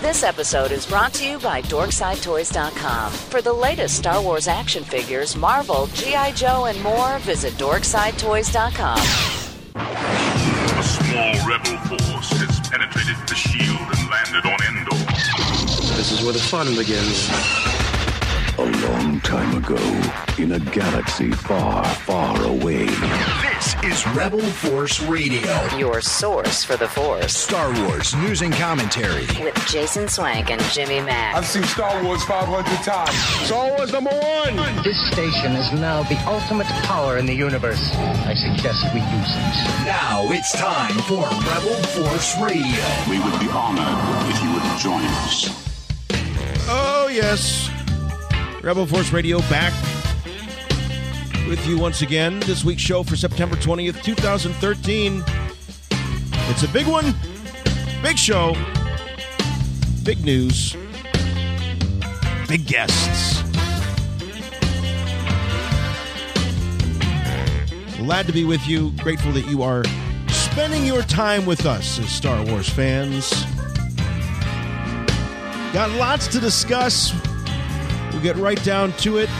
This episode is brought to you by DorksideToys.com. For the latest Star Wars action figures, Marvel, G.I. Joe, and more, visit DorksideToys.com. A small rebel force has penetrated the shield and landed on Endor. This is where the fun begins. A long time ago, in a galaxy far, far away. This is Rebel Force Radio. Your source for the Force. Star Wars news and commentary. With Jason Swank and Jimmy Mack. I've seen Star Wars 500 times. Star Wars #1! This station is now the ultimate power in the universe. I suggest we use it. Now it's time for Rebel Force Radio. We would be honored if you would join us. Oh, yes. Rebel Force Radio back with you once again. This week's show for September 20th, 2013. It's a big one. Big show. Big news. Big guests. Glad to be with you. Grateful that you are spending your time with us as Star Wars fans. Got lots to discuss. We'll get right down to it.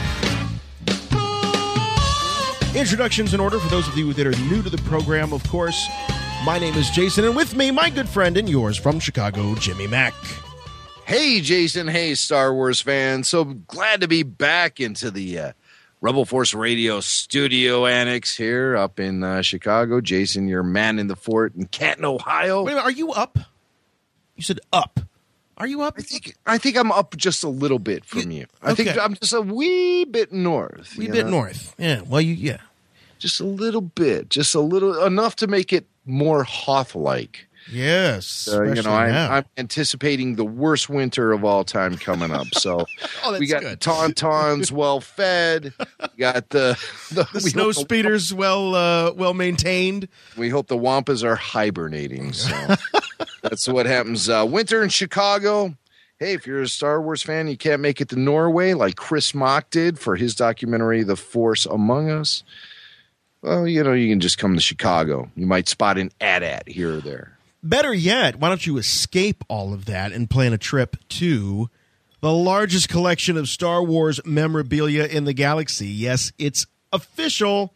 Introductions in order for those of you that are new to the program, of course. My name is Jason, and with me, my good friend and yours from Chicago, Jimmy Mack. Hey, Jason. Hey, Star Wars fans. So glad to be back into the Rebel Force Radio studio annex here up in Chicago. Jason, your man in the fort in Canton, Ohio. Wait a minute, are you up? You said up. Are you up? I think I'm up just a little bit from you. I think I'm just a wee bit north. Wee bit north. Yeah. Well, yeah. Just a little bit. Just a little enough to make it more Hoth-like. Yes. I'm anticipating the worst winter of all time coming up. So we got good. Tauntauns well fed. We got the snow speeders well maintained. We hope the Wampas are hibernating. So that's what happens. Winter in Chicago. Hey, if you're a Star Wars fan, you can't make it to Norway like Chris Mock did for his documentary, The Force Among Us. Well, you can just come to Chicago. You might spot an AT-AT here or there. Better yet, why don't you escape all of that and plan a trip to the largest collection of Star Wars memorabilia in the galaxy? Yes, it's official.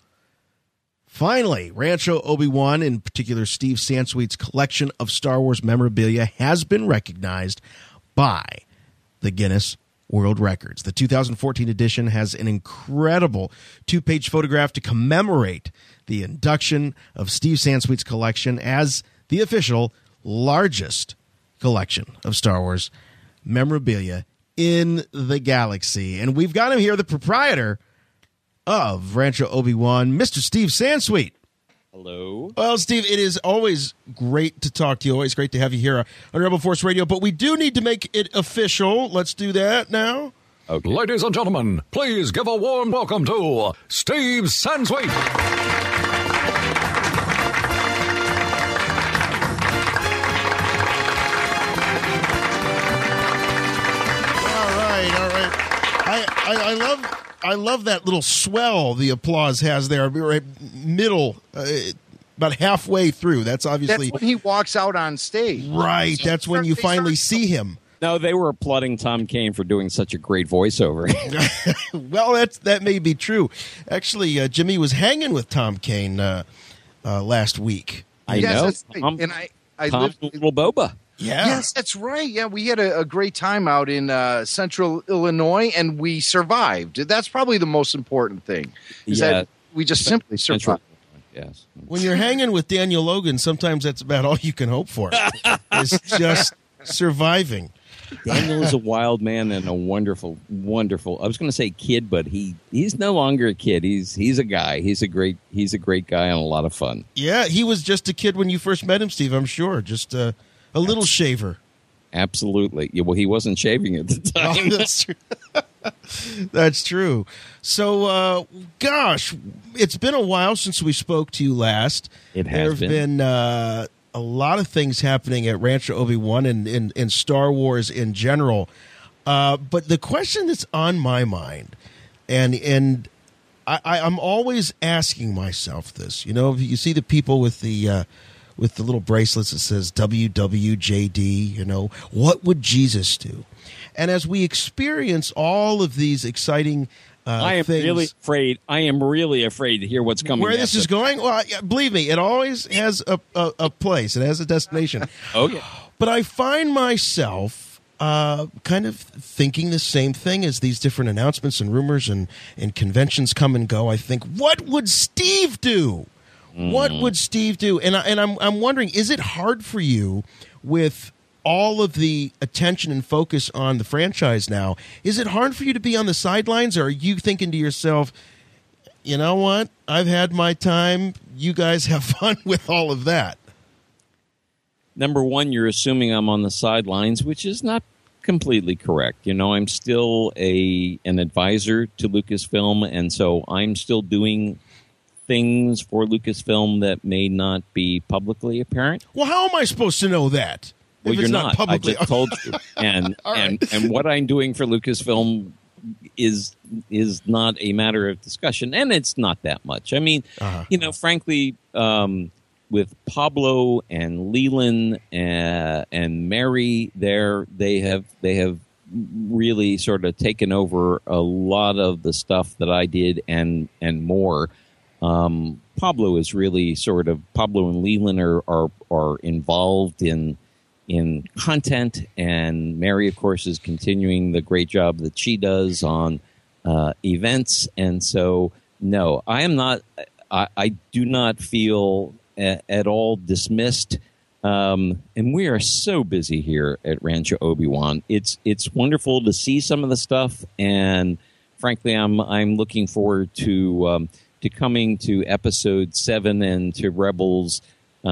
Finally, Rancho Obi-Wan, in particular Steve Sansweet's collection of Star Wars memorabilia, has been recognized by the Guinness World Records. The 2014 edition has an incredible 2-page photograph to commemorate the induction of Steve Sansweet's collection as the official largest collection of Star Wars memorabilia in the galaxy. And we've got him here, the proprietor of Rancho Obi-Wan, Mr. Steve Sansweet. Hello. Well, Steve, it is always great to talk to you. Always great to have you here on Rebel Force Radio. But we do need to make it official. Let's do that now. Okay. Ladies and gentlemen, please give a warm welcome to Steve Sansweet. I love that little swell the applause has there, right middle, about halfway through. That's obviously when he walks out on stage. Right, that's when you finally see him. No, they were applauding Tom Kane for doing such a great voiceover. Well, that may be true. Actually, Jimmy was hanging with Tom Kane last week. I know. That's right. And I Tom's lived little boba. Yeah. Yes, that's right. Yeah, we had a great time out in central Illinois, and we survived. That's probably the most important thing. Is that we just simply survived. Yes. When you're hanging with Daniel Logan, sometimes that's about all you can hope for. Is just surviving. Daniel is a wild man and a wonderful, wonderful. I was going to say kid, but he's no longer a kid. He's a guy. He's a great guy and a lot of fun. Yeah, he was just a kid when you first met him, Steve. I'm sure, just a little shaver. Absolutely. Yeah, well, he wasn't shaving at the time. Oh, that's true. That's true. So, gosh, it's been a while since we spoke to you last. It has been a lot of things happening at Rancho Obi-Wan and in Star Wars in general. But the question that's on my mind, and I'm always asking myself this, you know, you see the people with the with the little bracelets that says WWJD, you know, what would Jesus do? And as we experience all of these exciting I am things, really afraid to hear what's coming. Where this is going? Well, believe me, it always has a place. It has a destination. Oh, yeah. But I find myself kind of thinking the same thing as these different announcements and rumors and conventions come and go. I think, what would Steve do? What would Steve do? And I'm wondering, is it hard for you with all of the attention and focus on the franchise now? Is it hard for you to be on the sidelines, or are you thinking to yourself, you know what? I've had my time. You guys have fun with all of that. Number one, you're assuming I'm on the sidelines, which is not completely correct. You know, I'm still an advisor to Lucasfilm, and so I'm still doing things for Lucasfilm that may not be publicly apparent. Well, how am I supposed to know that? Well, you're not. Publicly. I just told you. And and what I'm doing for Lucasfilm is not a matter of discussion, and it's not that much. I mean, you know, frankly, with Pablo and Leland and Mary, they have really sort of taken over a lot of the stuff that I did and more. Pablo is really Pablo and Leland are involved in content, and Mary, of course, is continuing the great job that she does on events. And so, no, I am not. I do not feel at all dismissed. And we are so busy here at Rancho Obi-Wan. It's wonderful to see some of the stuff, and frankly, I'm looking forward to coming to Episode 7 and to Rebels.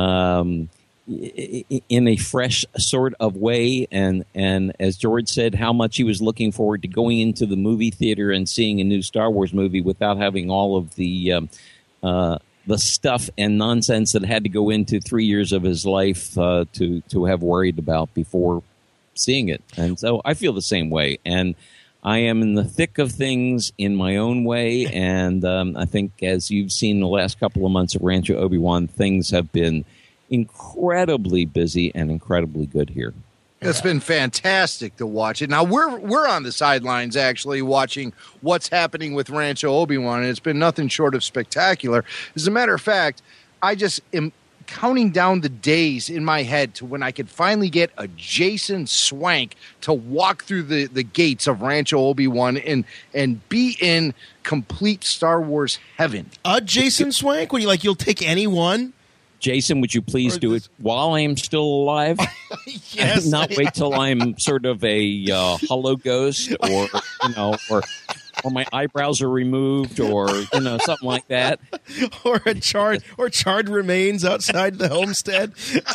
In a fresh sort of way, and as George said, how much he was looking forward to going into the movie theater and seeing a new Star Wars movie without having all of the stuff and nonsense that had to go into 3 years of his life to have worried about before seeing it. And so I feel the same way, and I am in the thick of things in my own way, and I think as you've seen the last couple of months of Rancho Obi-Wan, things have been incredibly busy and incredibly good here. It's been fantastic to watch it. Now we're on the sidelines actually watching what's happening with Rancho Obi-Wan, and it's been nothing short of spectacular. As a matter of fact, I just am counting down the days in my head to when I could finally get a Jason Swank to walk through the gates of Rancho Obi-Wan and be in complete Star Wars heaven. A Jason Swank? When you'll take anyone? Jason, would you please do it while I am still alive? Yes. And not wait till I'm sort of a hollow ghost, or or my eyebrows are removed, or something like that, or charred remains outside the homestead.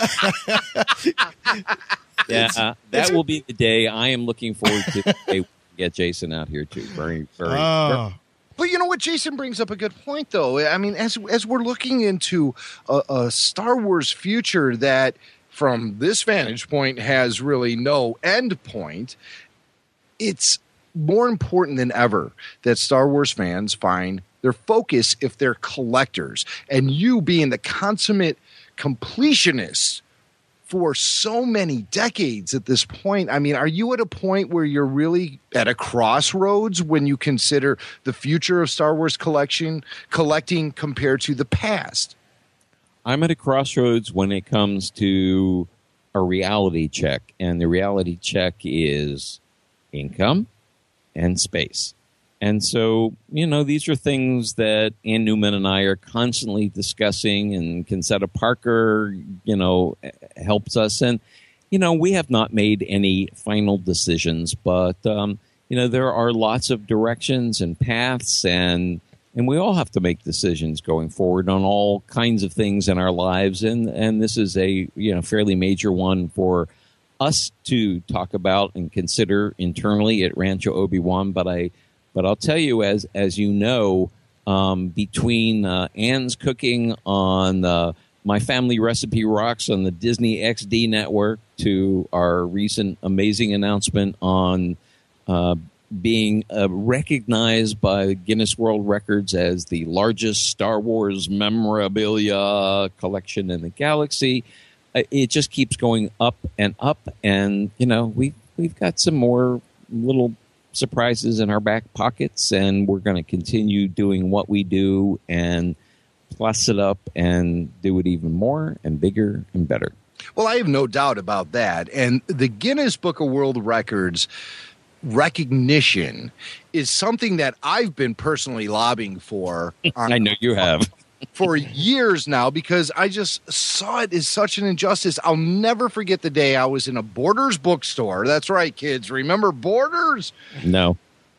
Yeah, that will be the day. I am looking forward to get Jason out here too. Very, very. But you know what? Jason brings up a good point, though. I mean, as we're looking into a Star Wars future that, from this vantage point, has really no end point, it's more important than ever that Star Wars fans find their focus if they're collectors. And you being the consummate completionist for so many decades at this point, I mean, are you at a point where you're really at a crossroads when you consider the future of Star Wars collecting compared to the past? I'm at a crossroads when it comes to a reality check, and the reality check is income and space. And so, these are things that Ann Newman and I are constantly discussing, and Concetta Parker, helps us. And, we have not made any final decisions, but, there are lots of directions and paths, and we all have to make decisions going forward on all kinds of things in our lives. And this is a, fairly major one for us to talk about and consider internally at Rancho Obi-Wan. But I'll tell you, as you know, between Ann's cooking on My Family Recipe Rocks on the Disney XD network to our recent amazing announcement on being recognized by Guinness World Records as the largest Star Wars memorabilia collection in the galaxy. It just keeps going up, and we've got some more little surprises in our back pockets, and we're going to continue doing what we do and plus it up and do it even more and bigger and better. Well, I have no doubt about that. And the Guinness Book of World Records recognition is something that I've been personally lobbying for. I know you have. For years now, because I just saw it as such an injustice. I'll never forget the day I was in a Borders bookstore. That's right, kids. Remember Borders? No.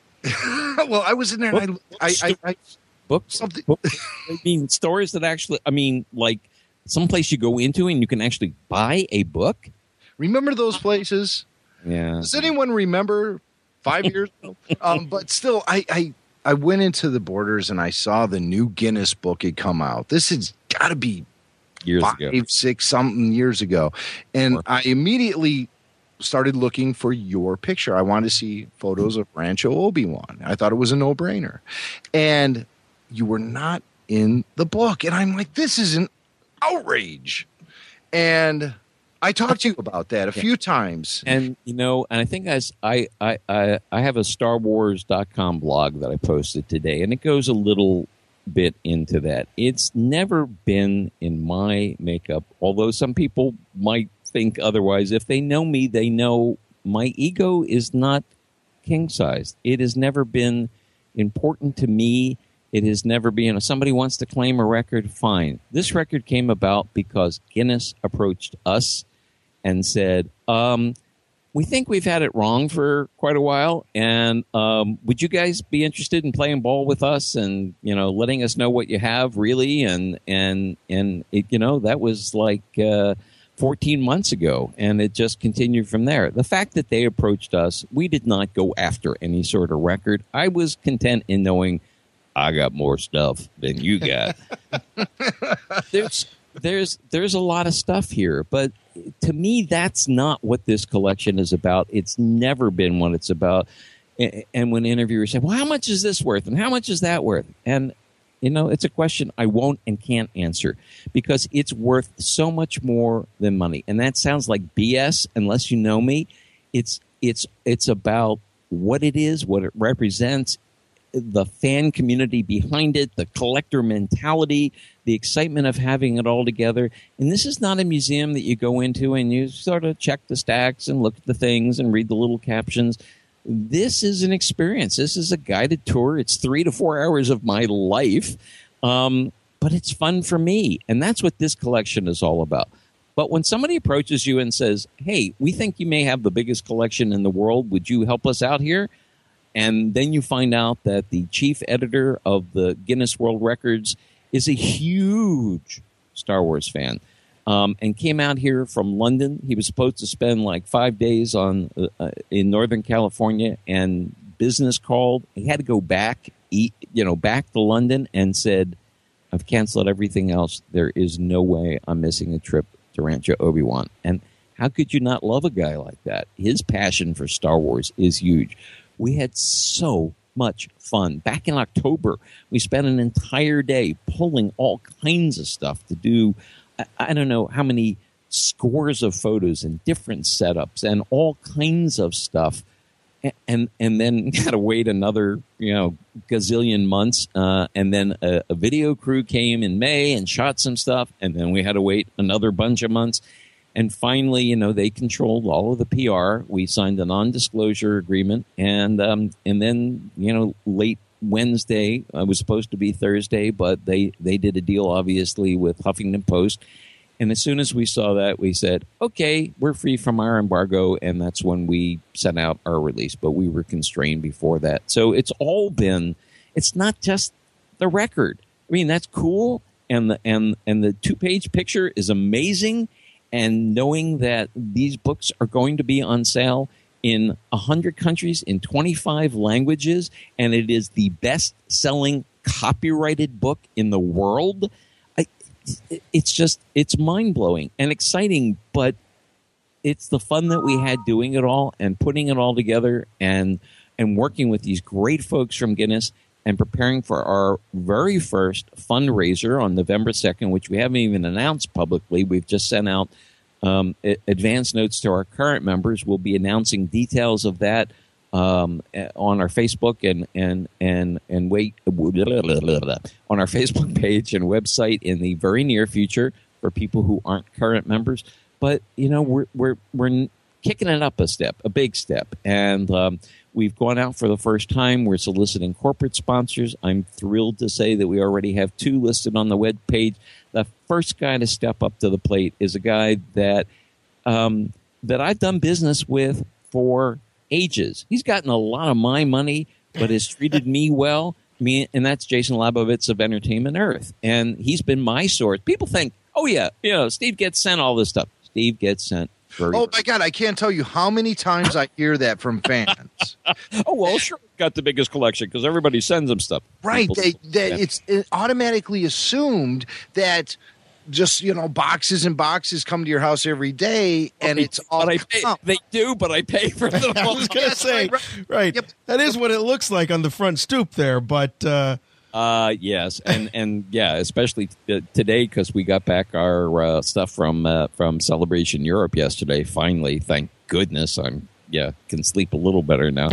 Well, I was in there and I something. I mean, stores that actually, like someplace you go into and you can actually buy a book. Remember those places? Yeah. Does anyone remember 5 years ago? But still, I went into the Borders and I saw the new Guinness book had come out. This has got to be years 5, ago. 6 something years ago. And I immediately started looking for your picture. I wanted to see photos of Rancho Obi-Wan. I thought it was a no-brainer. And you were not in the book. And I'm like, this is an outrage. And I talked to you about that a few times. And, and I think I have a StarWars.com blog that I posted today, and it goes a little bit into that. It's never been in my makeup, although some people might think otherwise. If they know me, they know my ego is not king-sized. It has never been important to me. It has never been, if somebody wants to claim a record, fine. This record came about because Guinness approached us and said, we think we've had it wrong for quite a while, and would you guys be interested in playing ball with us and, letting us know what you have, really? And it, that was like 14 months ago, and it just continued from there. The fact that they approached us, we did not go after any sort of record. I was content in knowing I got more stuff than you got. There's a lot of stuff here, but to me, that's not what this collection is about. It's never been what it's about. And when interviewers say, well, how much is this worth? And how much is that worth? And, it's a question I won't and can't answer because it's worth so much more than money. And that sounds like BS unless you know me. It's about what it is, what it represents, the fan community behind it, the collector mentality, the excitement of having it all together. And this is not a museum that you go into and you sort of check the stacks and look at the things and read the little captions. This is an experience. This is a guided tour. It's 3 to 4 hours of my life, but it's fun for me. And that's what this collection is all about. But when somebody approaches you and says, hey, we think you may have the biggest collection in the world. Would you help us out here? And then you find out that the chief editor of the Guinness World Records is a huge Star Wars fan and came out here from London. He was supposed to spend like 5 days in Northern California, and business called. He had to go back to London and said, I've canceled everything else. There is no way I'm missing a trip to Rancho Obi-Wan. And how could you not love a guy like that? His passion for Star Wars is huge. We had so much fun. Back in October, we spent an entire day pulling all kinds of stuff to do. I don't know how many scores of photos and different setups and all kinds of stuff. And then had to wait another, gazillion months. And then a video crew came in May and shot some stuff. And then we had to wait another bunch of months. And finally, they controlled all of the PR. We signed a non-disclosure agreement. And then, late Wednesday, it was supposed to be Thursday, but they did a deal, obviously, with Huffington Post. And as soon as we saw that, we said, okay, we're free from our embargo. And that's when we sent out our release. But we were constrained before that. So it's not just the record. I mean, that's cool. And the 2-page picture is amazing. And knowing that these books are going to be on sale in 100 countries in 25 languages, and it is the best-selling copyrighted book in the world, it's mind-blowing and exciting, but it's the fun that we had doing it all and putting it all together and and working with these great folks from Guinness and preparing for our very first fundraiser on November 2nd, which we haven't even announced publicly. We've just sent out advance notes to our current members. We'll be announcing details of that on our Facebook and on our Facebook page and website in the very near future for people who aren't current members. But we're kicking it up a step, a big step, and we've gone out for the first time. We're soliciting corporate sponsors. I'm thrilled to say that we already have 2 listed on the web page. The first guy to step up to the plate is a guy that I've done business with for ages. He's gotten a lot of my money, but has treated me well. And that's Jason Labovitz of Entertainment Earth. And he's been my source. People think, oh, yeah, Steve gets sent all this stuff. Steve gets sent. Oh, my God, I can't tell you how many times I hear that from fans. Oh, well, sure, got the biggest collection because everybody sends them stuff. Right. It's automatically assumed that just, boxes and boxes come to your house every day, and it's all they do, but I pay for them. I was going to say, right. Yep. That is what it looks like on the front stoop there, but... yes, and yeah, especially today because we got back our stuff from Celebration Europe yesterday. Finally, thank goodness, can sleep a little better now.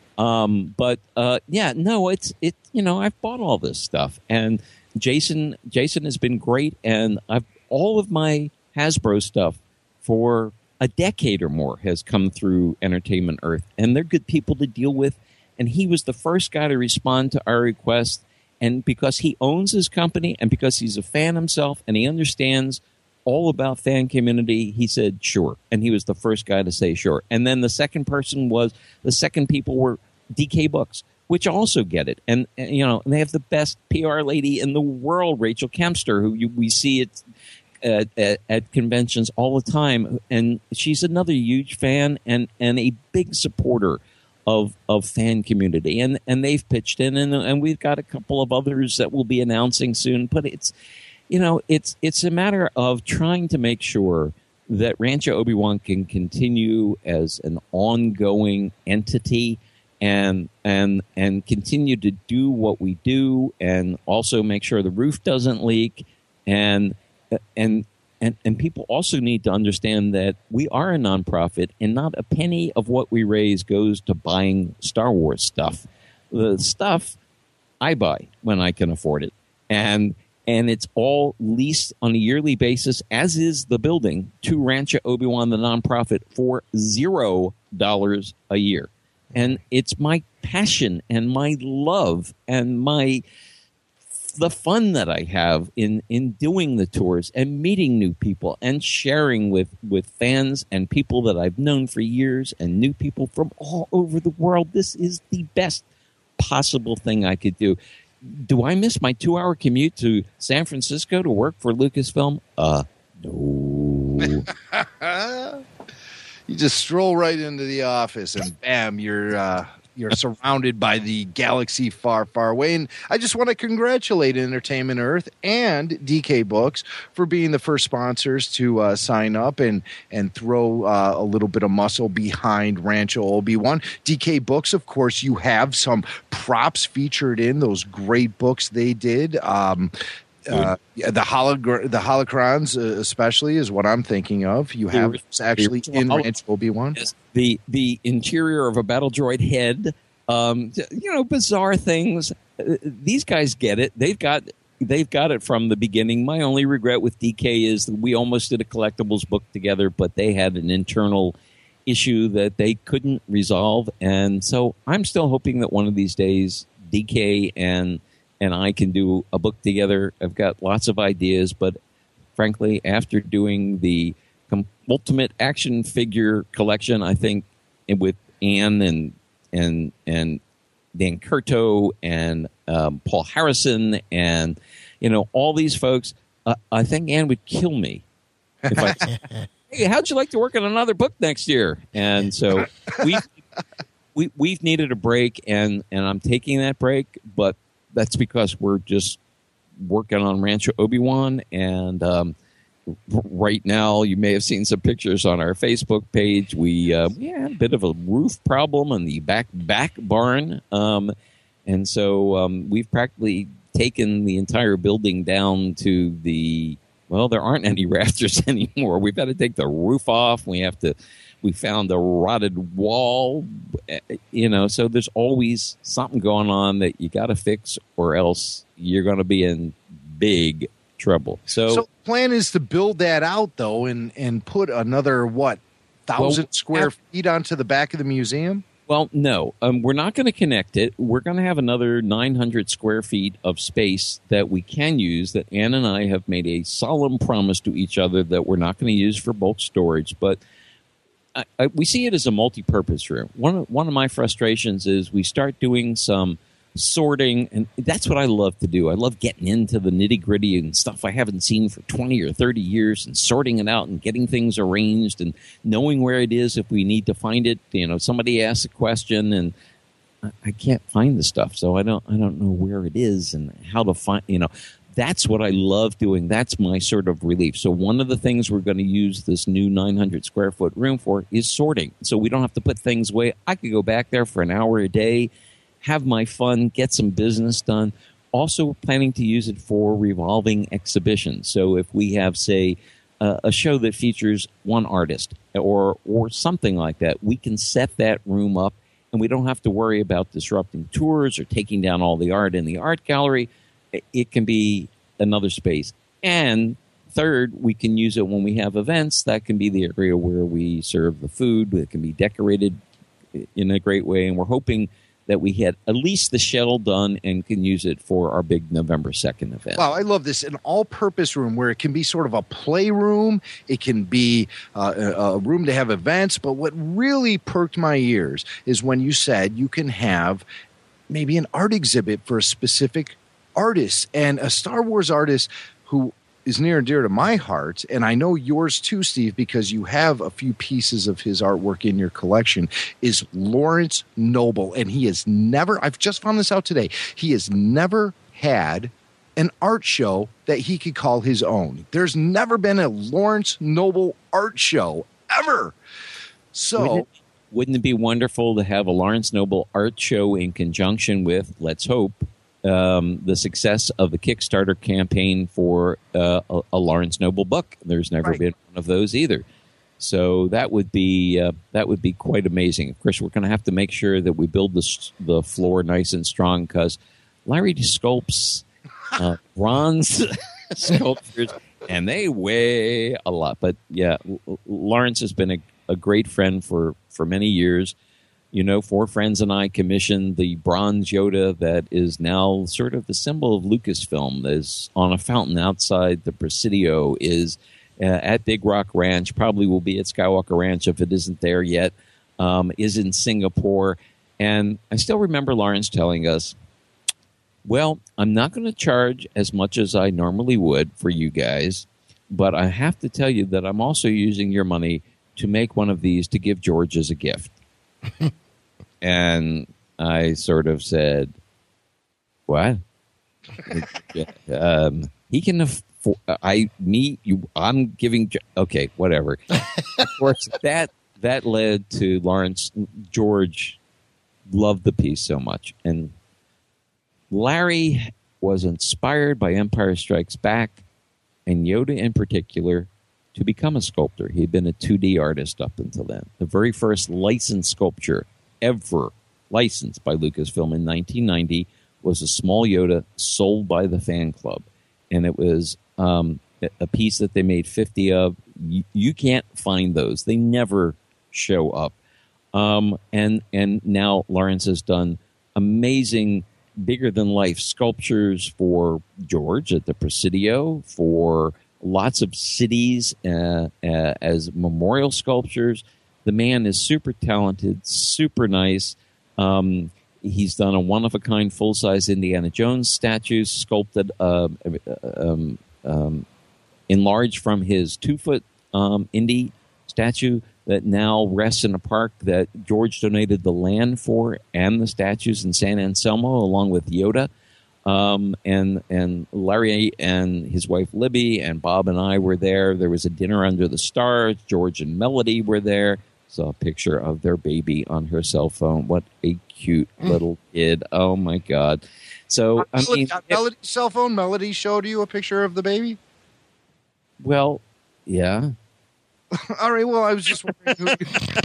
I've bought all this stuff, and Jason has been great, and all of my Hasbro stuff for a decade or more has come through Entertainment Earth, and they're good people to deal with. And he was the first guy to respond to our request. And because he owns his company and because he's a fan himself and he understands all about fan community, he said, sure. And he was the first guy to say sure. And then the second people were DK Books, which also get it. And they have the best PR lady in the world, Rachel Kempster, who we see at conventions all the time. And she's another huge fan and a big supporter of fan community, and they've pitched in, and we've got a couple of others that we'll be announcing soon. But it's a matter of trying to make sure that Rancho Obi-Wan can continue as an ongoing entity and continue to do what we do, and also make sure the roof doesn't leak, and people also need to understand that we are a nonprofit, and not a penny of what we raise goes to buying Star Wars stuff. The stuff I buy when I can afford it, and it's all leased on a yearly basis, as is the building, to Rancho Obi-Wan, the nonprofit, for $0 a year. And it's my passion and my love and the fun that I have in doing the tours and meeting new people and sharing with fans and people that I've known for years and new people from all over the world. This is the best possible thing I could do. Do I miss my 2-hour commute to San Francisco to work for Lucasfilm? No. You just stroll right into the office and bam, you're surrounded by the galaxy far, far away. And I just want to congratulate Entertainment Earth and DK Books for being the first sponsors to sign up and throw a little bit of muscle behind Rancho Obi-Wan. DK Books, of course, you have some props featured in those great books they did. The holocrons especially is what I'm thinking of. You have actually in Rancho Obi-Wan. The interior of a battle droid head, bizarre things. These guys get it. They've got it from the beginning. My only regret with DK is that we almost did a collectibles book together, but they had an internal issue that they couldn't resolve. And so I'm still hoping that one of these days DK and I can do a book together. I've got lots of ideas, but frankly, after doing the Ultimate Action Figure collection, I think with Ann and Dan Curto and Paul Harrison and all these folks, I think Ann would kill me if I said, hey, how'd you like to work on another book next year? And so we've needed a break, and I'm taking that break, but that's because we're just working on Rancho Obi-Wan, and right now, you may have seen some pictures on our Facebook page. We had a bit of a roof problem in the back barn. And so we've practically taken the entire building down to there aren't any rafters anymore. We've got to take the roof off. We found a rotted wall, so there's always something going on that you got to fix, or else you're going to be in big trouble. So the plan is to build that out, though, and put another, 1,000 square feet onto the back of the museum? Well, no. We're not going to connect it. We're going to have another 900 square feet of space that we can use, that Ann and I have made a solemn promise to each other that we're not going to use for bulk storage, but we see it as a multi-purpose room. One of my frustrations is we start doing some sorting, and that's what I love to do. I love getting into the nitty-gritty and stuff I haven't seen for 20 or 30 years and sorting it out and getting things arranged and knowing where it is if we need to find it. Somebody asks a question and I can't find the stuff, so I don't know where it is and how to find, That's what I love doing. That's my sort of relief. So one of the things we're going to use this new 900 square foot room for is sorting. So we don't have to put things away. I could go back there for an hour a day, have my fun, get some business done. Also planning to use it for revolving exhibitions. So if we have, say, a show that features one artist or something like that, we can set that room up and we don't have to worry about disrupting tours or taking down all the art in the art gallery. It can be another space. And third, we can use it when we have events. That can be the area where we serve the food. It can be decorated in a great way. And we're hoping that we had at least the shell done and can use it for our big November 2nd event. Wow, I love this. An all-purpose room where it can be sort of a playroom. It can be a room to have events. But what really perked my ears is when you said you can have maybe an art exhibit for a specific artist, and a Star Wars artist who is near and dear to my heart, and I know yours too, Steve, because you have a few pieces of his artwork in your collection, is Lawrence Noble. And he has never, I've just found this out today, he has never had an art show that he could call his own. There's never been a Lawrence Noble art show, ever. So wouldn't it be wonderful to have a Lawrence Noble art show in conjunction with, let's hope, the success of the Kickstarter campaign for a Lawrence Noble book? There's never been one of those either. So that would be quite amazing. Of course, we're going to have to make sure that we build the floor nice and strong, because Larry sculpts bronze sculptures, and they weigh a lot. But yeah, Lawrence has been a great friend for many years. Four friends and I commissioned the bronze Yoda that is now sort of the symbol of Lucasfilm. Is on a fountain outside the Presidio, is at Big Rock Ranch, probably will be at Skywalker Ranch if it isn't there yet, is in Singapore. And I still remember Lawrence telling us, well, I'm not going to charge as much as I normally would for you guys, but I have to tell you that I'm also using your money to make one of these to give George as a gift. And I sort of said, what? He can afford, I'm giving, okay, whatever. Of course, that led to Lawrence. George loved the piece so much. And Larry was inspired by Empire Strikes Back, and Yoda in particular, to become a sculptor. He had been a 2D artist up until then. The very first licensed sculpture ever licensed by Lucasfilm in 1990 was a small Yoda sold by the fan club. And it was a piece that they made 50 of. You can't find those. They never show up. And now Lawrence has done amazing, bigger-than-life sculptures for George at the Presidio, for lots of cities as memorial sculptures. The man is super talented, super nice. He's done a one-of-a-kind full-size Indiana Jones statue, sculpted, enlarged from his 2-foot Indy statue that now rests in a park that George donated the land for, and the statues in San Anselmo, along with Yoda. And Larry and his wife Libby and Bob and I were there. There was a dinner under the stars. George and Melody were there. Saw a picture of their baby on her cell phone. What a cute little kid. Oh, my God. So, I mean... Melody's cell phone? Melody showed you a picture of the baby? Well, yeah. All right, well, I was just wondering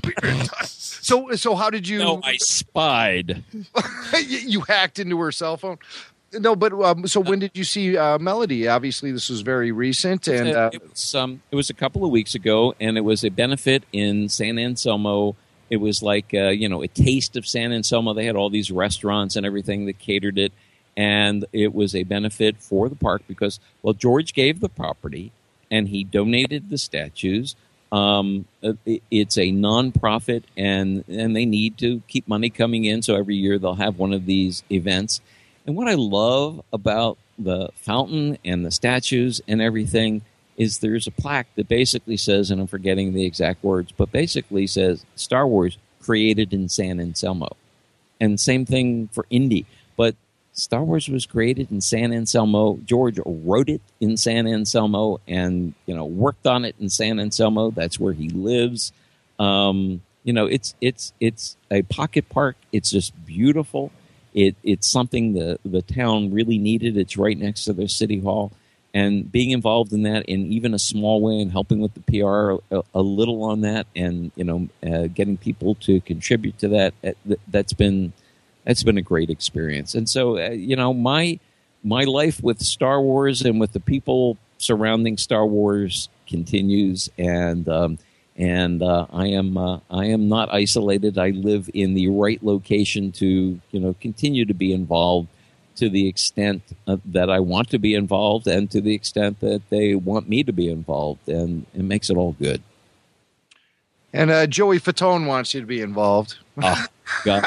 So how did you... No, I spied. You hacked into her cell phone? No, but so when did you see Melody? Obviously, this was very recent, and it was a couple of weeks ago, and it was a benefit in San Anselmo. It was like a taste of San Anselmo. They had all these restaurants and everything that catered it, and it was a benefit for the park because George gave the property, and he donated the statues. It's a nonprofit, and they need to keep money coming in. So every year they'll have one of these events. And what I love about the fountain and the statues and everything is there's a plaque that basically says, and I'm forgetting the exact words, but basically says Star Wars created in San Anselmo. And same thing for Indy. But Star Wars was created in San Anselmo. George wrote it in San Anselmo and, worked on it in San Anselmo. That's where he lives. It's a pocket park. It's just beautiful. It's something the town really needed. It's right next to their city hall. And being involved in that in even a small way and helping with the PR a little on that and, getting people to contribute to that, that's been a great experience. And so, my life with Star Wars and with the people surrounding Star Wars continues. And I am not isolated. I live in the right location to, continue to be involved to the extent that I want to be involved and to the extent that they want me to be involved. And it makes it all good. And Joey Fatone wants you to be involved. Oh, God.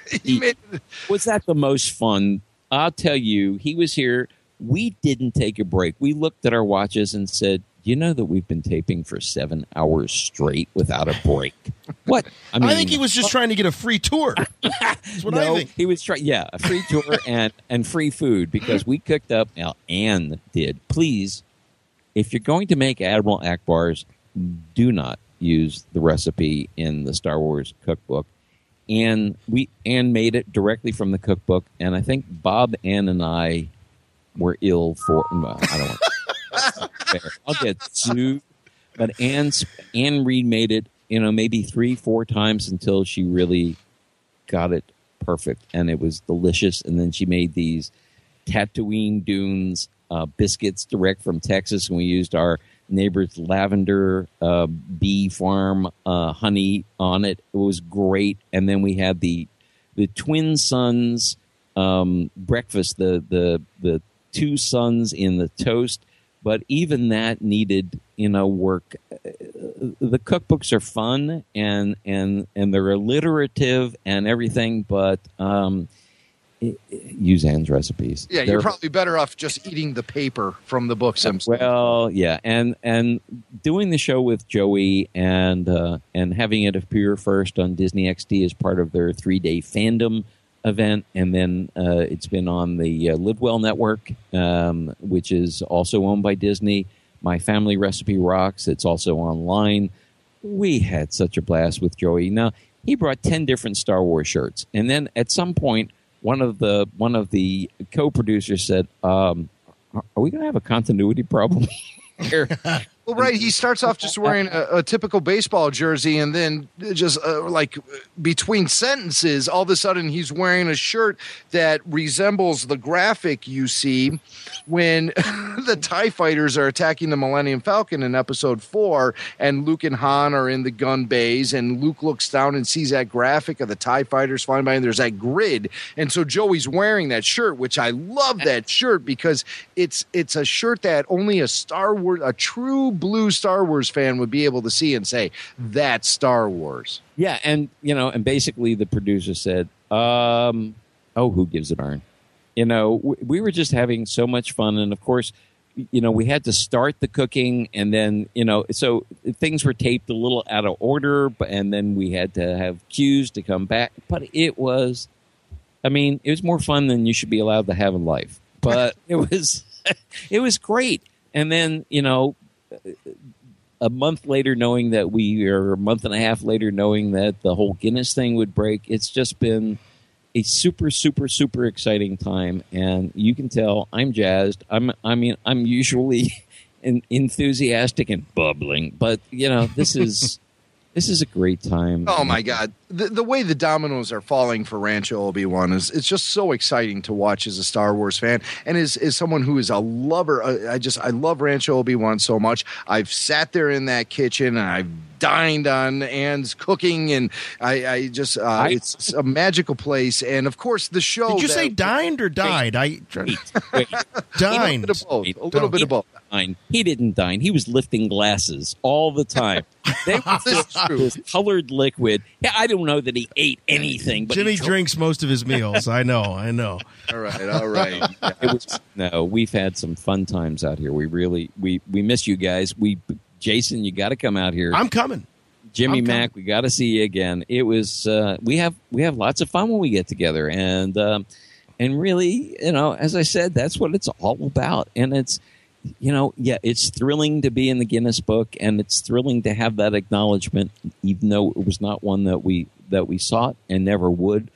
Was that the most fun? I'll tell you, he was here. We didn't take a break. We looked at our watches and said, you know that we've been taping for 7 hours straight without a break. What? I think he was just trying to get a free tour. That's what I think. He was trying, a free tour and free food because we cooked up. Now, Anne did. Please, if you're going to make Admiral Akbars, do not use the recipe in the Star Wars cookbook. And Anne made it directly from the cookbook, and I think Bob, Anne, and I were ill for. Well, I don't want. I'll get sued. But Anne Reed made it, maybe 3-4 times until she really got it perfect, and it was delicious. And then she made these Tatooine Dunes biscuits direct from Texas, and we used our neighbor's lavender bee farm honey on it. It was great. And then we had the Twin Sons breakfast, the two sons in the toast. But even that needed, work. The cookbooks are fun and they're alliterative and everything, but use Anne's recipes. Yeah, you're probably better off just eating the paper from the books themselves. Well, yeah, and doing the show with Joey and having it appear first on Disney XD as part of their 3-day fandom event, and then it's been on the Live Well Network, which is also owned by Disney. My Family Recipe Rocks. It's also online. We had such a blast with Joey. Now, he brought 10 different Star Wars shirts, and then at some point, one of the co-producers said, "Are we going to have a continuity problem here?" Well, right. He starts off just wearing a typical baseball jersey, and then just like between sentences, all of a sudden he's wearing a shirt that resembles the graphic you see when the TIE fighters are attacking the Millennium Falcon in Episode 4, and Luke and Han are in the gun bays, and Luke looks down and sees that graphic of the TIE fighters flying by, and there's that grid. And so Joey's wearing that shirt, which I love that shirt because it's a shirt that only a true blue Star Wars fan would be able to see and say, that's Star Wars. Yeah, and basically the producer said, who gives a darn? We were just having so much fun, and of course, we had to start the cooking, and then, so things were taped a little out of order, and then we had to have cues to come back. But it was more fun than you should be allowed to have in life. but it was great. And then, a month later, knowing that a month and a half later, knowing that the whole Guinness thing would break, it's just been a super, super, super exciting time. And you can tell I'm jazzed. I'm usually enthusiastic and bubbling, but this is a great time. Oh my God. The way the dominoes are falling for Rancho Obi-Wan it's just so exciting to watch as a Star Wars fan. And as someone who is a lover, I love Rancho Obi-Wan so much. I've sat there in that kitchen and I've dined on Anne's cooking, and it's a magical place. And of course the show. Did you say dined or died? Wait. Dined. A little bit of both. He didn't dine. He was lifting glasses all the time. They were this colored liquid. Yeah, I don't know that he ate anything. But Jimmy drinks most of his meals. I know. All right. We've had some fun times out here. We miss you guys. Jason, you got to come out here. I'm coming. Jimmy Mack, we got to see you again. It was we have lots of fun when we get together, and really, as I said, that's what it's all about. And it's it's thrilling to be in the Guinness Book, and it's thrilling to have that acknowledgement, even though it was not one that we sought and never would.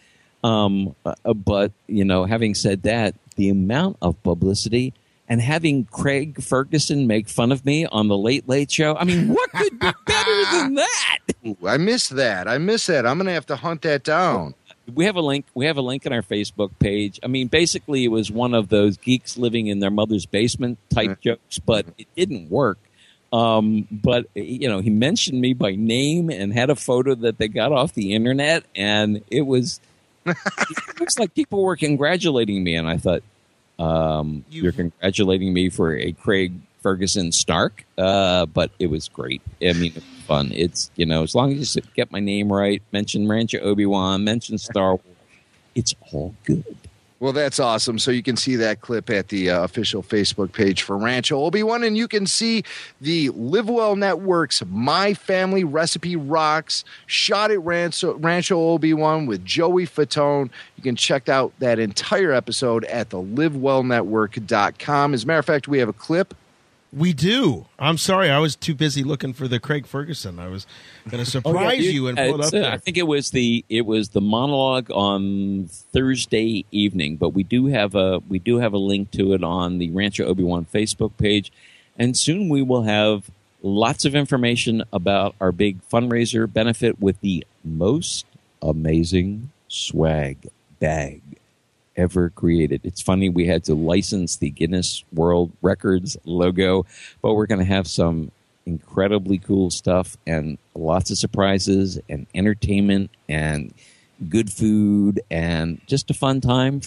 But having said that, the amount of publicity. And having Craig Ferguson make fun of me on the Late Late Show, I mean, what could be better than that? Ooh, I miss that. I'm going to have to hunt that down. We have a link. We have a link on our Facebook page. I mean, basically, it was one of those geeks living in their mother's basement type jokes, but it didn't work. But he mentioned me by name and had a photo that they got off the internet, and it was like people were congratulating me, and I thought, you're congratulating me for a Craig Ferguson Stark, but it was great. I mean, it was fun. It's, as long as you get my name right, mention Rancho Obi-Wan, mention Star Wars, it's all good. Well, that's awesome. So you can see that clip at the official Facebook page for Rancho Obi-Wan, and you can see the Live Well Network's My Family Recipe Rocks, shot at Rancho Obi-Wan with Joey Fatone. You can check out that entire episode at the livewellnetwork.com. As a matter of fact, we have a clip. We do. I'm sorry, I was too busy looking for the Craig Ferguson. I was going to surprise you and pull it up there. I think it was the monologue on Thursday evening, but we do have a link to it on the Rancho Obi-Wan Facebook page, and soon we will have lots of information about our big fundraiser benefit with the most amazing swag bag ever created. It's funny, we had to license the Guinness World Records logo, but we're going to have some incredibly cool stuff and lots of surprises and entertainment and good food and just a fun time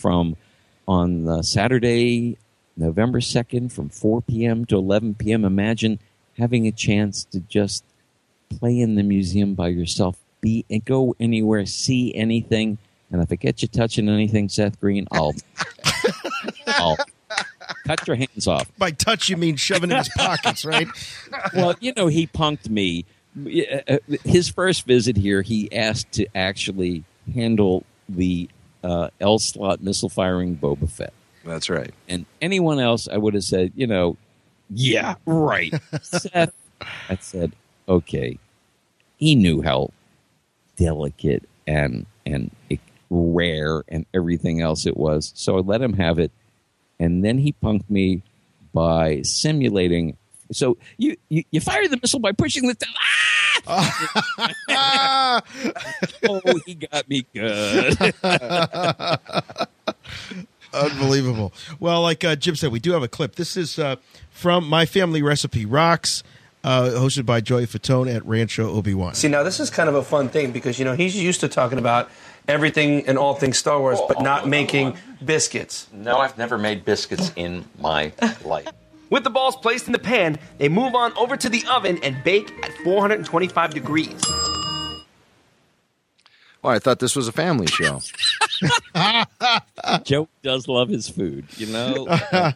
on Saturday, November 2nd from 4 p.m. to 11 p.m. Imagine having a chance to just play in the museum by yourself, and go anywhere, see anything. And if I get you touching anything, Seth Green, I'll cut your hands off. By touch, you mean shoving in his pockets, right? Well, he punked me. His first visit here, he asked to actually handle the L-slot missile-firing Boba Fett. That's right. And anyone else, I would have said, yeah, right. Seth, I said, okay. He knew how delicate and rare and everything else it was, so I let him have it, and then he punked me by simulating. So you fire the missile by pushing the oh, he got me good. Unbelievable. Well, like Jim said, we do have a clip. This is from My Family Recipe Rocks, hosted by Joey Fatone at Rancho Obi-Wan. See, now this is kind of a fun thing because, he's used to talking about everything and all things Star Wars, but not making biscuits. No, I've never made biscuits in my life. With the balls placed in the pan, they move on over to the oven and bake at 425 degrees. Well, I thought this was a family show. Joe does love his food, That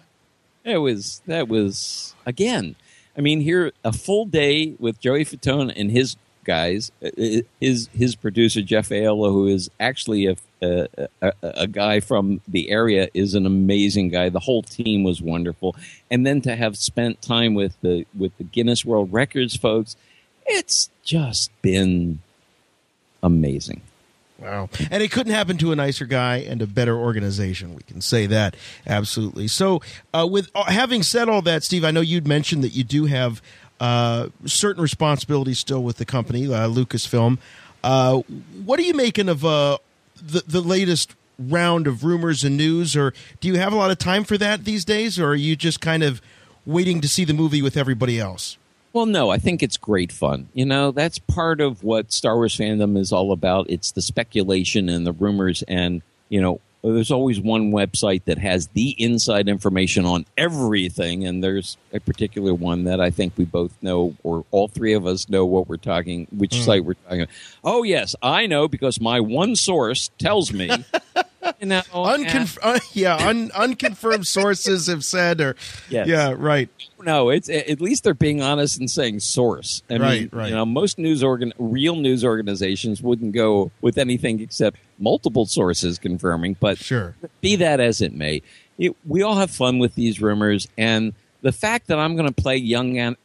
was again. I mean, here a full day with Joey Fatone and his guys. His producer Jeff Aiello, who is actually a guy from the area, is an amazing guy. The whole team was wonderful, and then to have spent time with the Guinness World Records folks, it's just been amazing. Wow. And it couldn't happen to a nicer guy and a better organization. We can say that. Absolutely. So with having said all that, Steve, I know you'd mentioned that you do have certain responsibilities still with the company, Lucasfilm. What are you making of the latest round of rumors and news? Or do you have a lot of time for that these days? Or are you just kind of waiting to see the movie with everybody else? Well, no, I think it's great fun. You know, that's part of what Star Wars fandom is all about. It's the speculation and the rumors. And, you know, there's always one website that has the inside information on everything. And there's a particular one that I think we both know, or all three of us know what we're talking, which site we're talking about. Oh, yes, I know because my one source tells me. You know, unconfirmed sources have said, or yes. Yeah, right. No, it's at least they're being honest and saying source. I mean, you know, most real news organizations wouldn't go with anything except multiple sources confirming. But sure, be that as it may, we all have fun with these rumors, and the fact that I'm going to play young and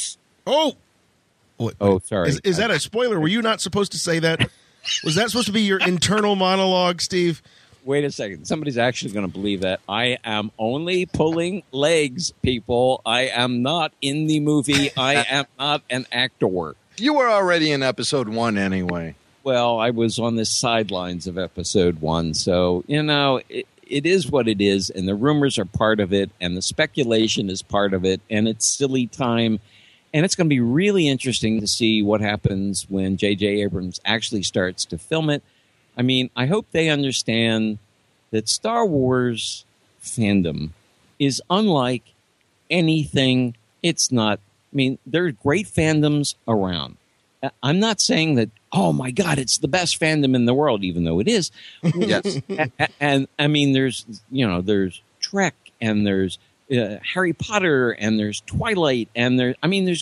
sorry, is that a spoiler? Were you not supposed to say that? Was that supposed to be your internal monologue, Steve? Wait a second. Somebody's actually going to believe that. I am only pulling legs, people. I am not in the movie. I am not an actor. You were already in episode 1 anyway. Well, I was on the sidelines of episode 1. So, you know, it is what it is. And the rumors are part of it. And the speculation is part of it. And it's silly time. And it's going to be really interesting to see what happens when J.J. Abrams actually starts to film it. I mean, I hope they understand that Star Wars fandom is unlike anything. It's not. I mean, there are great fandoms around. I'm not saying that, oh, my God, it's the best fandom in the world, even though it is. Yes. And I mean, there's Trek, and there's Harry Potter, and there's Twilight, and there's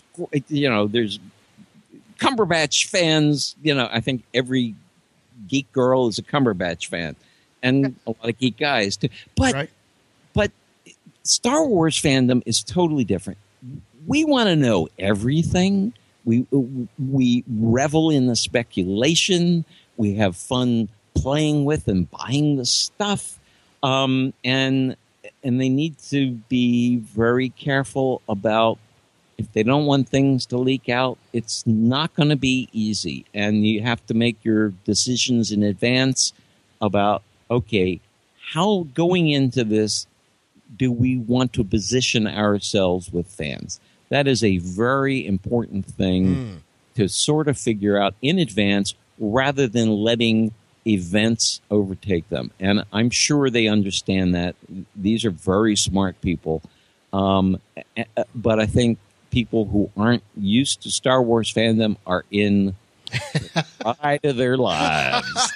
Cumberbatch fans. You know, I think every geek girl is a Cumberbatch fan, and a lot of geek guys too. But Star Wars fandom is totally different. We want to know everything. We revel in the speculation. We have fun playing with and buying the stuff, and they need to be very careful about. If they don't want things to leak out, it's not going to be easy. And you have to make your decisions in advance about, okay, how going into this do we want to position ourselves with fans? That is a very important thing to sort of figure out in advance rather than letting events overtake them. And I'm sure they understand that. These are very smart people. But I think people who aren't used to Star Wars fandom are in the pride of their lives.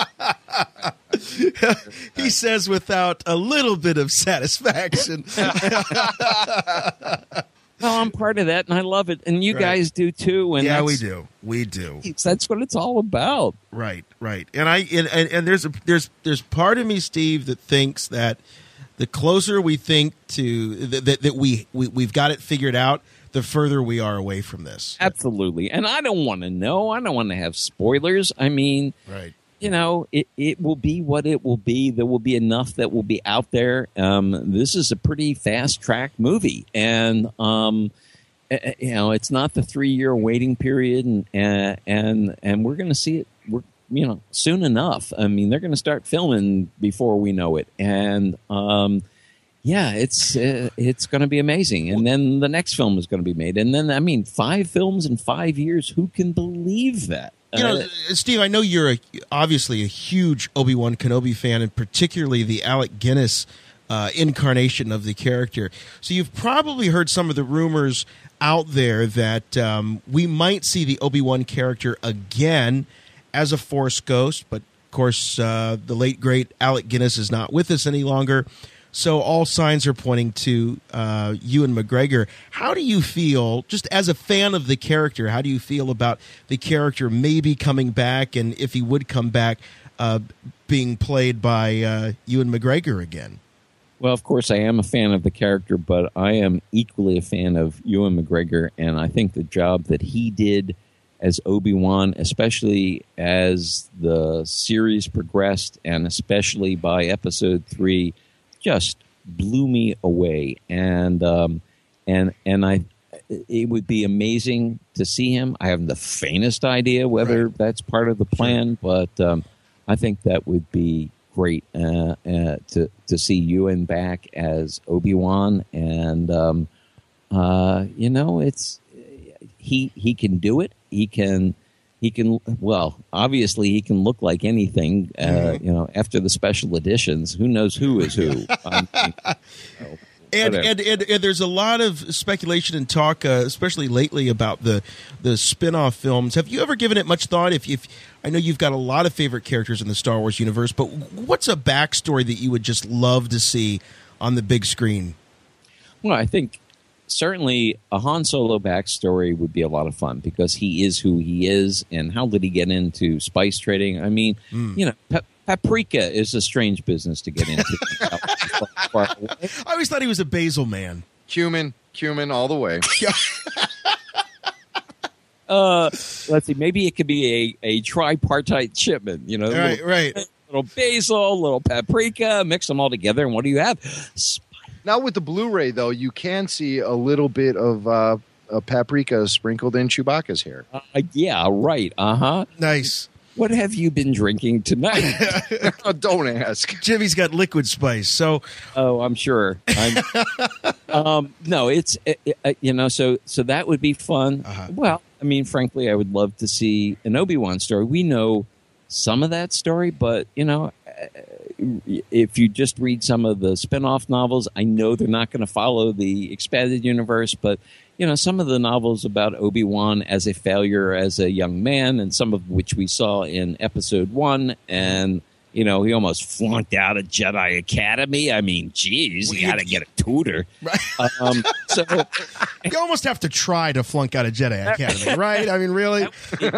He says without a little bit of satisfaction. Well, I'm part of that, and I love it, and you guys do too. And yeah, we do. That's what it's all about. Right. And there's part of me, Steve, that thinks that the closer we think to that we've got it figured out, the further we are away from this. Absolutely. And I don't want to know. I don't want to have spoilers. I mean, you know, it will be what it will be. There will be enough that will be out there. This is a pretty fast-track movie. And, you know, it's not the 3-year waiting period. And we're going to see it, soon enough. I mean, they're going to start filming before we know it. And, yeah, it's going to be amazing. And then the next film is going to be made. And then, I mean, 5 films in 5 years. Who can believe that? You know, Steve, I know you're obviously a huge Obi-Wan Kenobi fan, and particularly the Alec Guinness incarnation of the character. So you've probably heard some of the rumors out there that we might see the Obi-Wan character again as a Force ghost. But, of course, the late, great Alec Guinness is not with us any longer. So all signs are pointing to Ewan McGregor. How do you feel, just as a fan of the character, how do you feel about the character maybe coming back, and if he would come back, being played by Ewan McGregor again? Well, of course, I am a fan of the character, but I am equally a fan of Ewan McGregor, and I think the job that he did as Obi-Wan, especially as the series progressed, and especially by Episode 3, just blew me away. And it would be amazing to see him. I haven't the faintest idea whether that's part of the plan, but I think that would be great to see Ewan back as Obi-Wan, and it's he can do it. He can. Well, obviously, he can look like anything. After the special editions, who knows who is who? And there's a lot of speculation and talk, especially lately, about the spin-off films. Have you ever given it much thought? If I know you've got a lot of favorite characters in the Star Wars universe, but what's a backstory that you would just love to see on the big screen? Well, I think certainly a Han Solo backstory would be a lot of fun, because he is who he is, and how did he get into spice trading? I mean, paprika is a strange business to get into. I always thought he was a basil man. Cumin all the way. Let's see. Maybe it could be a tripartite shipment. Right. Little basil, little paprika, mix them all together, and what do you have? Now with the Blu-ray, though, you can see a little bit of paprika sprinkled in Chewbacca's hair. Yeah, right. Nice. What have you been drinking tonight? Don't ask. Jimmy's got liquid spice, so. Oh, I'm sure. No, it's so that would be fun. Well, I mean, frankly, I would love to see an Obi-Wan story. We know some of that story, but if you just read some of the spin-off novels, I know they're not going to follow the expanded universe, but some of the novels about Obi-Wan as a failure as a young man, and some of which we saw in Episode 1, and he almost flunked out of Jedi Academy. I mean, geez, you got to get a tutor. Right. So you almost have to try to flunk out of Jedi Academy, right? I mean, really?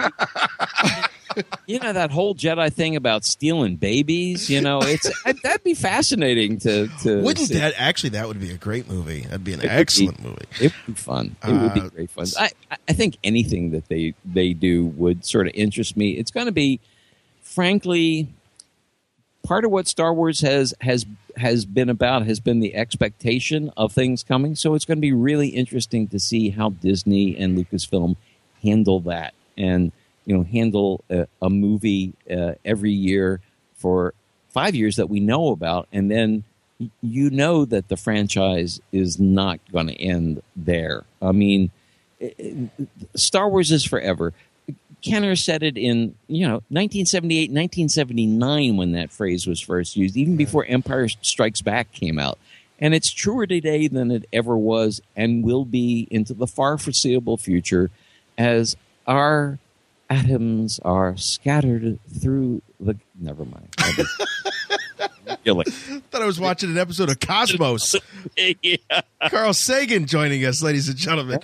That whole Jedi thing about stealing babies, that'd be fascinating to Wouldn't see. that would be a great movie. That'd be an excellent movie. It would be fun. It would be great fun. I think anything that they do would sort of interest me. It's going to be, frankly, part of what Star Wars has been about has been the expectation of things coming. So it's going to be really interesting to see how Disney and Lucasfilm handle that, and handle a movie every year for 5 years that we know about, and then that the franchise is not going to end there. I mean, Star Wars is forever. Kenner said it in 1978, 1979 when that phrase was first used, even before Empire Strikes Back came out. And it's truer today than it ever was, and will be into the far foreseeable future, as our atoms are scattered through the... Never mind. Thought I was watching an episode of Cosmos. Yeah. Carl Sagan joining us, ladies and gentlemen.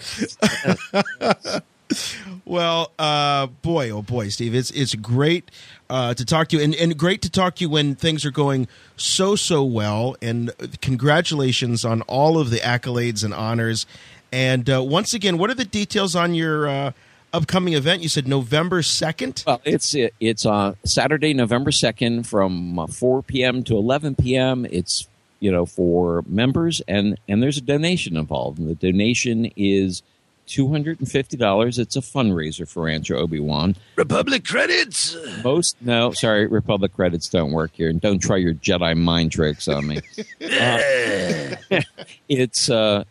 Well, boy, oh boy, Steve, it's great to talk to you, and great to talk to you when things are going so well. And congratulations on all of the accolades and honors. And once again, what are the details on your upcoming event? You said November 2nd? Well, it's on Saturday, November 2nd from 4 p.m. to 11 p.m. It's, for members, and there's a donation involved. And the donation is $250. It's a fundraiser for Rancho Obi-Wan. Republic credits? Republic credits don't work here. And don't try your Jedi mind tricks on me. It's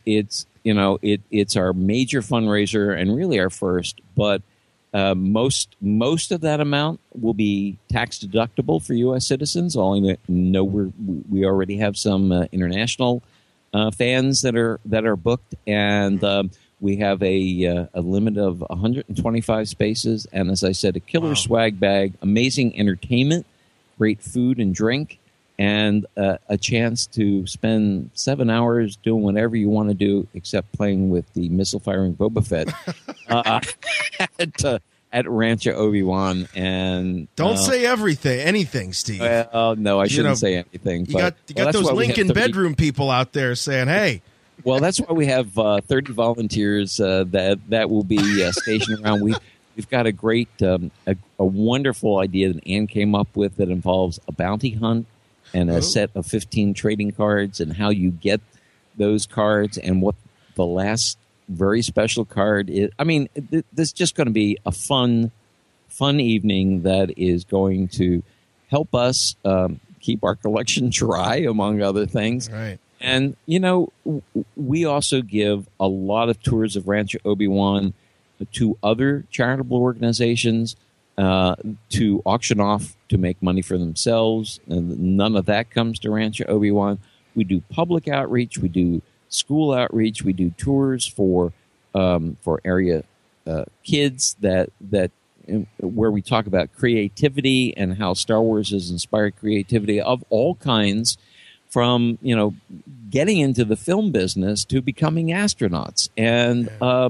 our major fundraiser, and really our first, but most of that amount will be tax deductible for U.S. citizens. All I know, we already have some international fans that are booked, and we have a limit of 125 spaces, and as I said, a killer swag bag, amazing entertainment, great food and drink. and a chance to spend 7 hours doing whatever you want to do except playing with the missile-firing Boba Fett at Rancho Obi-Wan. And don't say anything, Steve. Well, no, I shouldn't say anything. You got those Lincoln bedroom people out there saying, hey. Well, that's why we have 30 volunteers that will be stationed around. We've got a great, a wonderful idea that Ann came up with that involves a bounty hunt and a set of 15 trading cards and how you get those cards and what the last very special card is. I mean, this is just going to be a fun evening that is going to help us keep our collection dry, among other things. Right. And, we also give a lot of tours of Rancho Obi-Wan to other charitable organizations to auction off to make money for themselves. And none of that comes to Rancho Obi-Wan. We do public outreach. We do school outreach. We do tours for area kids that where we talk about creativity and how Star Wars has inspired creativity of all kinds, from getting into the film business to becoming astronauts. And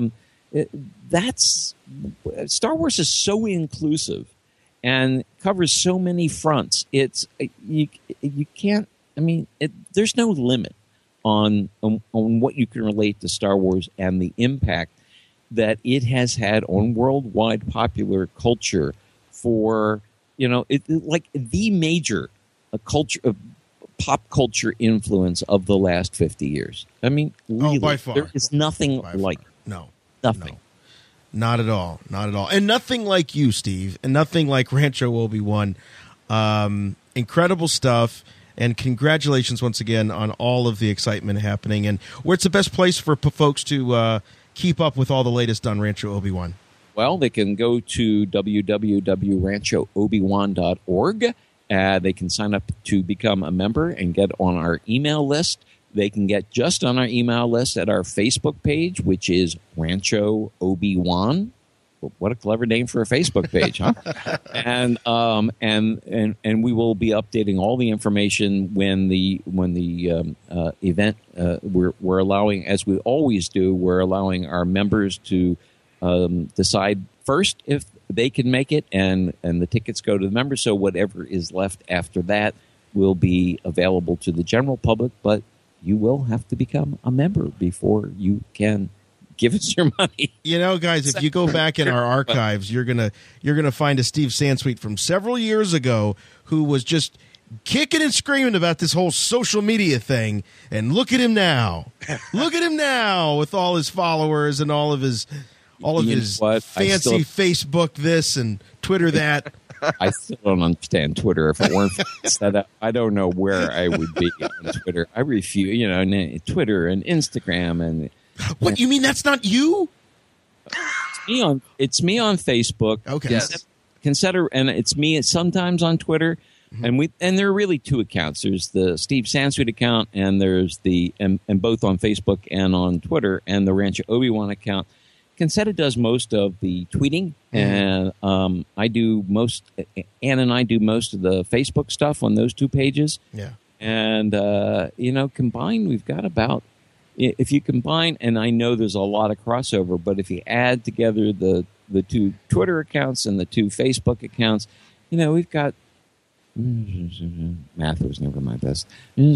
that's Star Wars is so inclusive and covers so many fronts. It's you can't. I mean, there's no limit on what you can relate to Star Wars and the impact that it has had on worldwide popular culture for like the major pop culture influence of the last 50 years. I mean, really, by far. There is nothing like it. No. Nothing. No. Not at all. Not at all. And nothing like you, Steve. And nothing like Rancho Obi-Wan. Incredible stuff. And congratulations once again on all of the excitement happening. And where's the best place for folks to keep up with all the latest on Rancho Obi-Wan? Well, they can go to www.ranchoobiwan.org. They can sign up to become a member and get on our email list. They can get just on our email list at our Facebook page, which is Rancho Obi-Wan. What a clever name for a Facebook page, huh? And we will be updating all the information when the event. We're allowing, as we always do, we're allowing our members to decide first if they can make it, and the tickets go to the members. So whatever is left after that will be available to the general public, but you will have to become a member before you can give us your money. Guys, if you go back in our archives, you're gonna find a Steve Sansweet from several years ago who was just kicking and screaming about this whole social media thing. And look at him now. Look at him now with all his followers and all of his fancy Facebook this and Twitter that. I still don't understand Twitter. If it weren't set up, I don't know where I would be on Twitter. I refuse, Twitter and Instagram and. What, you mean that's not you? It's me on Facebook. Okay. Yes. Consider, and it's me sometimes on Twitter. Mm-hmm. And there are really two accounts. There's the Steve Sansweet account, and there's and both on Facebook and on Twitter, and the Rancho Obi-Wan account. Consetta does most of the tweeting, and Ann and I do most of the Facebook stuff on those two pages. Yeah. And, combined, we've got about, if you combine, and I know there's a lot of crossover, but if you add together the two Twitter accounts and the two Facebook accounts, we've got, math was never my best.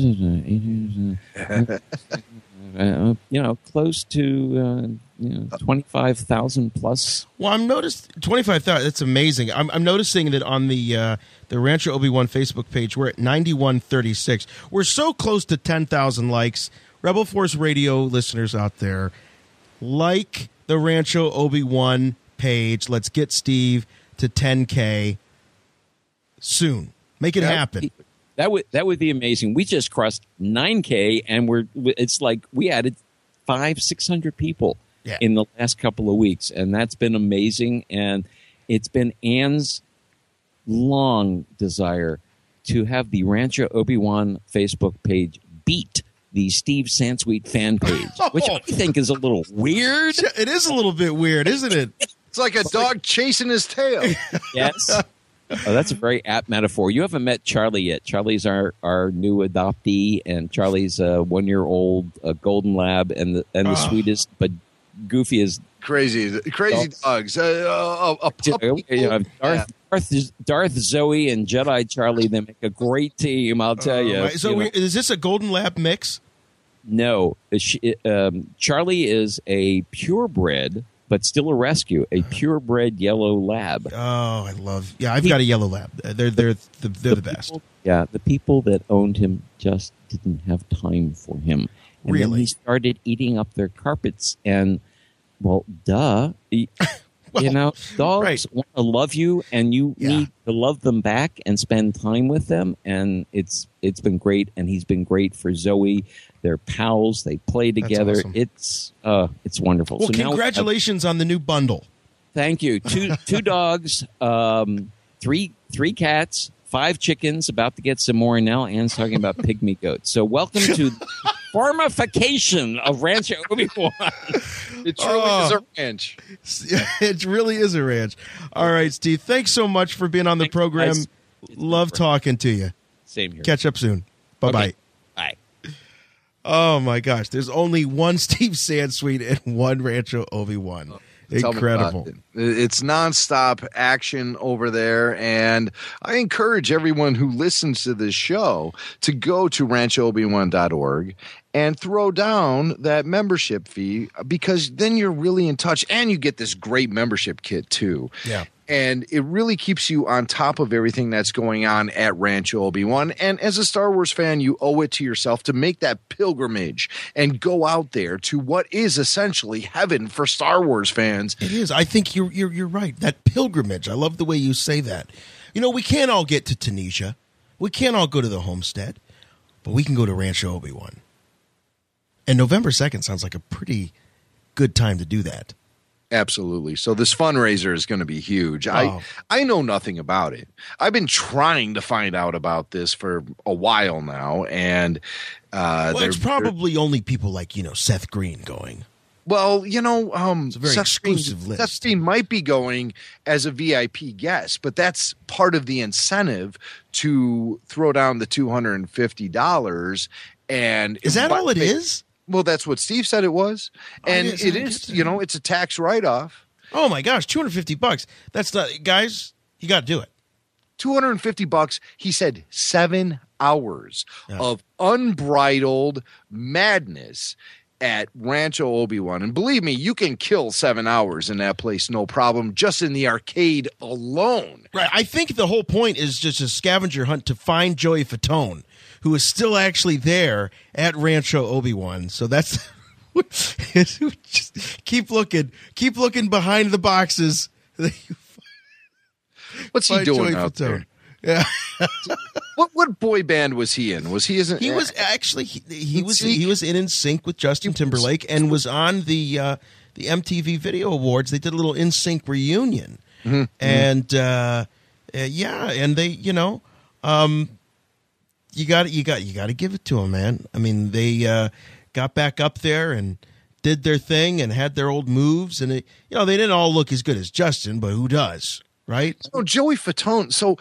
Close to 25,000 plus. Well, I'm noticed 25,000. That's amazing. I'm noticing that on the Rancho Obi-Wan Facebook page, we're at 9136. We're so close to 10,000 likes. Rebel Force Radio listeners out there, like the Rancho Obi-Wan page. Let's get Steve to 10K soon. Make it happen. That would be amazing. We just crossed 9K, and it's like we added 500-600 people in the last couple of weeks, and that's been amazing. And it's been Ann's long desire to have the Rancho Obi-Wan Facebook page beat the Steve Sansweet fan page, which I think is a little weird. It is a little bit weird, isn't it? It's like a dog chasing his tail. Yes. Oh, that's a very apt metaphor. You haven't met Charlie yet. Charlie's our new adoptee, and Charlie's a 1-year-old golden lab, and the sweetest, but goofy as crazy dogs. A puppy. Darth Zoe and Jedi Charlie, they make a great team, I'll tell you. Right. So is this a golden lab mix? No. Charlie is a purebred, but still a rescue, a purebred yellow lab. Oh, I've got a yellow lab. They're the best. The people that owned him just didn't have time for him. And really? Then he started eating up their carpets, and, well, duh. Dogs want to love you, and you need to love them back and spend time with them. And it's been great, and he's been great for Zoe. They're pals. They play together. That's awesome. It's wonderful. Well, so congratulations on the new bundle. Thank you. Two dogs, 3 cats, 5 chickens. About to get some more. And now Anne's talking about pygmy goats. So welcome to farmification of Rancho Obi-Wan. It truly is a ranch. It really is a ranch. All right, Steve. Thanks so much for being on the program. Love talking to you. Same here. Catch up soon. Bye-bye. Okay. Bye. Oh, my gosh. There's only one Steve Sansweet and one Rancho Obi-Wan. Incredible. It's nonstop action over there. And I encourage everyone who listens to this show to go to ranchoobiwan.org and throw down that membership fee, because then you're really in touch, and you get this great membership kit too. Yeah. And it really keeps you on top of everything that's going on at Rancho Obi-Wan. And as a Star Wars fan, you owe it to yourself to make that pilgrimage and go out there to what is essentially heaven for Star Wars fans. It is. I think you're right. That pilgrimage. I love the way you say that. We can't all get to Tunisia. We can't all go to the homestead, but we can go to Rancho Obi-Wan. And November 2nd sounds like a pretty good time to do that. Absolutely. So this fundraiser is going to be huge. I know nothing about it. I've been trying to find out about this for a while now, and it's probably only people like Seth Green going. Well, it's a very exclusive list. Seth Green might be going as a VIP guest, but that's part of the incentive to throw down the $250. And is that all it is? Well, that's what Steve said it was. And it is, it's a tax write-off. Oh, my gosh, $250. That's not, guys, you got to do it. $250. He said 7 hours of unbridled madness at Rancho Obi-Wan. And believe me, you can kill 7 hours in that place, no problem, just in the arcade alone. Right. I think the whole point is just a scavenger hunt to find Joey Fatone, who is still actually there at Rancho Obi-Wan. So that's just keep looking behind the boxes. What's he doing out there? Yeah. What boy band was he in? Was he? He was actually he was in NSYNC with Justin Timberlake, and was on the MTV Video Awards. They did a little NSYNC reunion, and and they you got to give it to them, man. I mean, they got back up there and did their thing and had their old moves, and they didn't all look as good as Justin, but who does, right? So Joey Fatone. So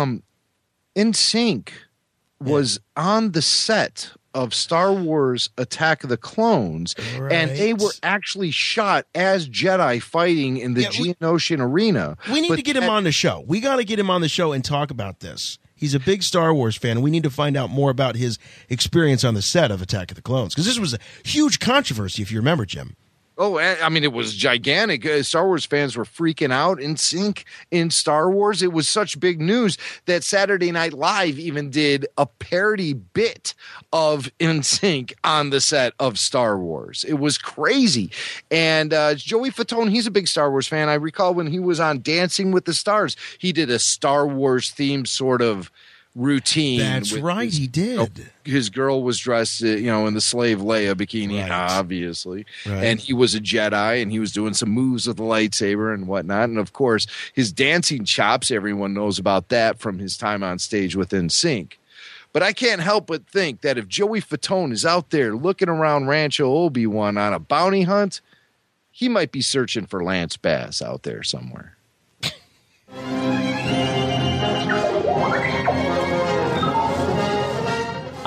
NSYNC was on the set of Star Wars Attack of the Clones, and they were actually shot as Jedi fighting in the Geonosian arena. We need to get him on the show. We got to get him on the show and talk about this. He's a big Star Wars fan, and we need to find out more about his experience on the set of Attack of the Clones, because this was a huge controversy, if you remember, Jim. Oh, I mean, it was gigantic. Star Wars fans were freaking out. NSYNC in Star Wars. It was such big news that Saturday Night Live even did a parody bit of NSYNC on the set of Star Wars. It was crazy. And Joey Fatone, he's a big Star Wars fan. I recall when he was on Dancing with the Stars, he did a Star Wars themed sort of routine. That's right, he did. His girl was dressed, in the slave Leia bikini, obviously. Right. And he was a Jedi, and he was doing some moves with the lightsaber and whatnot. And, of course, his dancing chops, everyone knows about that from his time on stage with NSYNC. But I can't help but think that if Joey Fatone is out there looking around Rancho Obi-Wan on a bounty hunt, he might be searching for Lance Bass out there somewhere.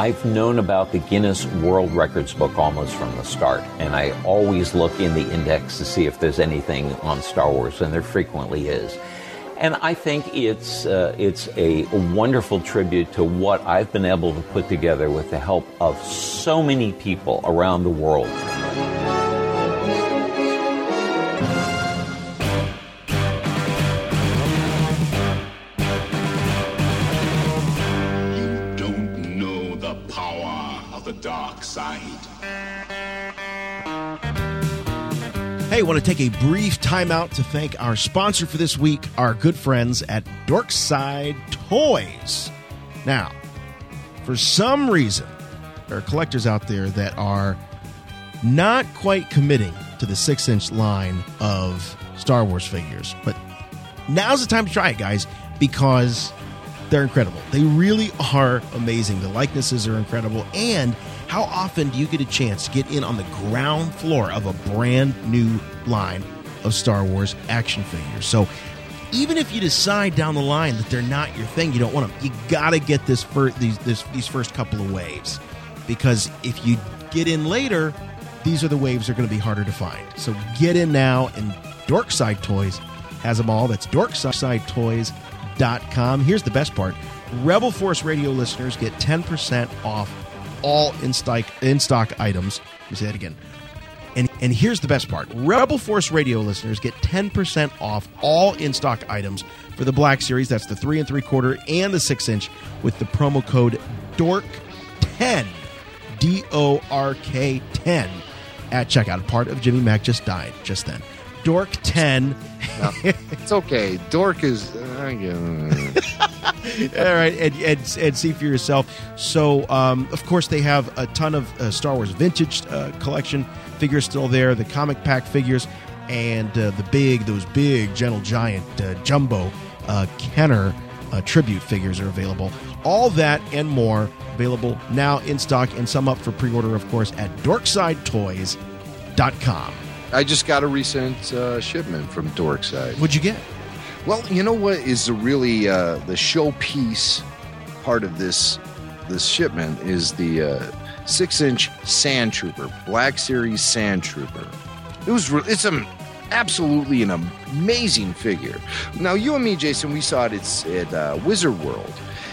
I've known about the Guinness World Records book almost from the start, and I always look in the index to see if there's anything on Star Wars, and there frequently is. And I think it's a wonderful tribute to what I've been able to put together with the help of so many people around the world. Hey, want to take a brief time out to thank our sponsor for this week, our good friends at Dorkside Toys. Now, for some reason, there are collectors out there that are not quite committing to the 6-inch line of Star Wars figures. But now's the time to try it, guys, because they're incredible. They really are amazing. The likenesses are incredible. And how often do you get a chance to get in on the ground floor of a brand new line of Star Wars action figures? So even if you decide down the line that they're not your thing, you don't want them, you got to get these first couple of waves. Because if you get in later, these are the waves that are going to be harder to find. So get in now, and Dorkside Toys has them all. That's DorksideToys.com. Here's the best part. Rebel Force Radio listeners get 10% off all in-stock items. Let me say that again. And here's the best part. Rebel Force Radio listeners get 10% off all in-stock items for the Black Series. That's the 3 3/4 and the 6-inch with the promo code DORK10, DORK10 at checkout. Part of Jimmy Mac just died just then. DORK10. No, it's okay. Dork is... All right, and see for yourself. So, of course, they have a ton of Star Wars vintage collection figures still there, the comic pack figures, and those big Gentle Giant jumbo Kenner tribute figures are available. All that and more available now in stock, and some up for pre-order, of course, at DorksideToys.com. I just got a recent shipment from Dorkside. What'd you get? Well, you know what is really the showpiece part of this shipment is the 6-inch Sand Trooper, Black Series Sand Trooper. It's absolutely an amazing figure. Now, you and me, Jason, we saw it at Wizard World,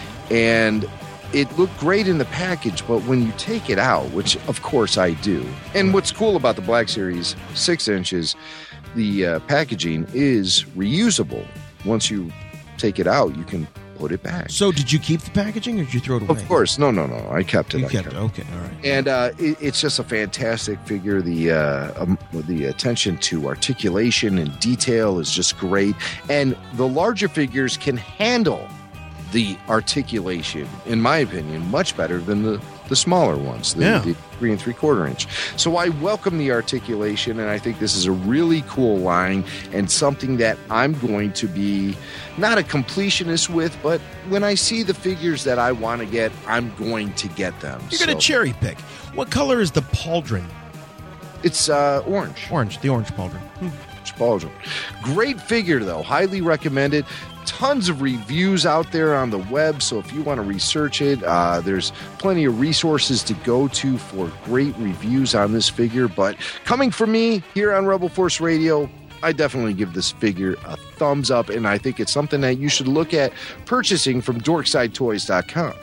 and it looked great in the package, but when you take it out, which of course I do, and what's cool about the Black Series 6-inch is the packaging is reusable. Once you take it out, you can put it back. So did you keep the packaging or did you throw it away? Of course. No. I kept it. You kept it. Okay. All right. And it's just a fantastic figure. The attention to articulation and detail is just great. And the larger figures can handle the articulation, in my opinion, much better than the smaller ones, the 3 3/4 inch. So I welcome the articulation, and I think this is a really cool line and something that I'm going to be not a completionist with, but when I see the figures that I want to get, I'm going to get them. You're going to cherry pick. What color is the pauldron? It's orange. The orange pauldron. Pauldron. Great figure, though. Highly recommended. Tons of reviews out there on the web, so if you want to research it, there's plenty of resources to go to for great reviews on this figure. But coming from me here on Rebel Force Radio, I definitely give this figure a thumbs up, and I think it's something that you should look at purchasing from DorksideToys.com.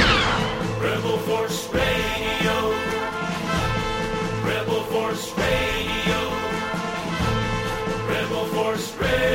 Rebel Force Radio. Rebel Force Radio. Rebel Force Radio.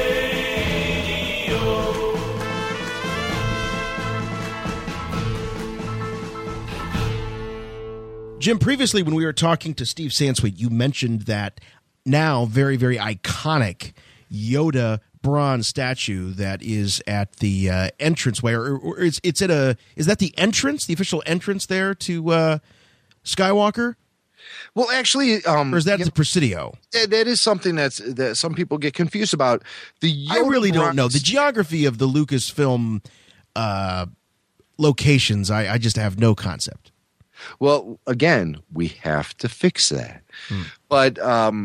Jim, previously when we were talking to Steve Sansweet, you mentioned that now very, very iconic Yoda bronze statue that is at the entranceway, or it's at is that the entrance, the official entrance there to Skywalker? Well, actually, or is that the Presidio? That is something that some people get confused about. I really don't know the geography of the Lucasfilm locations. I just have no concept. Well, again, we have to fix that. But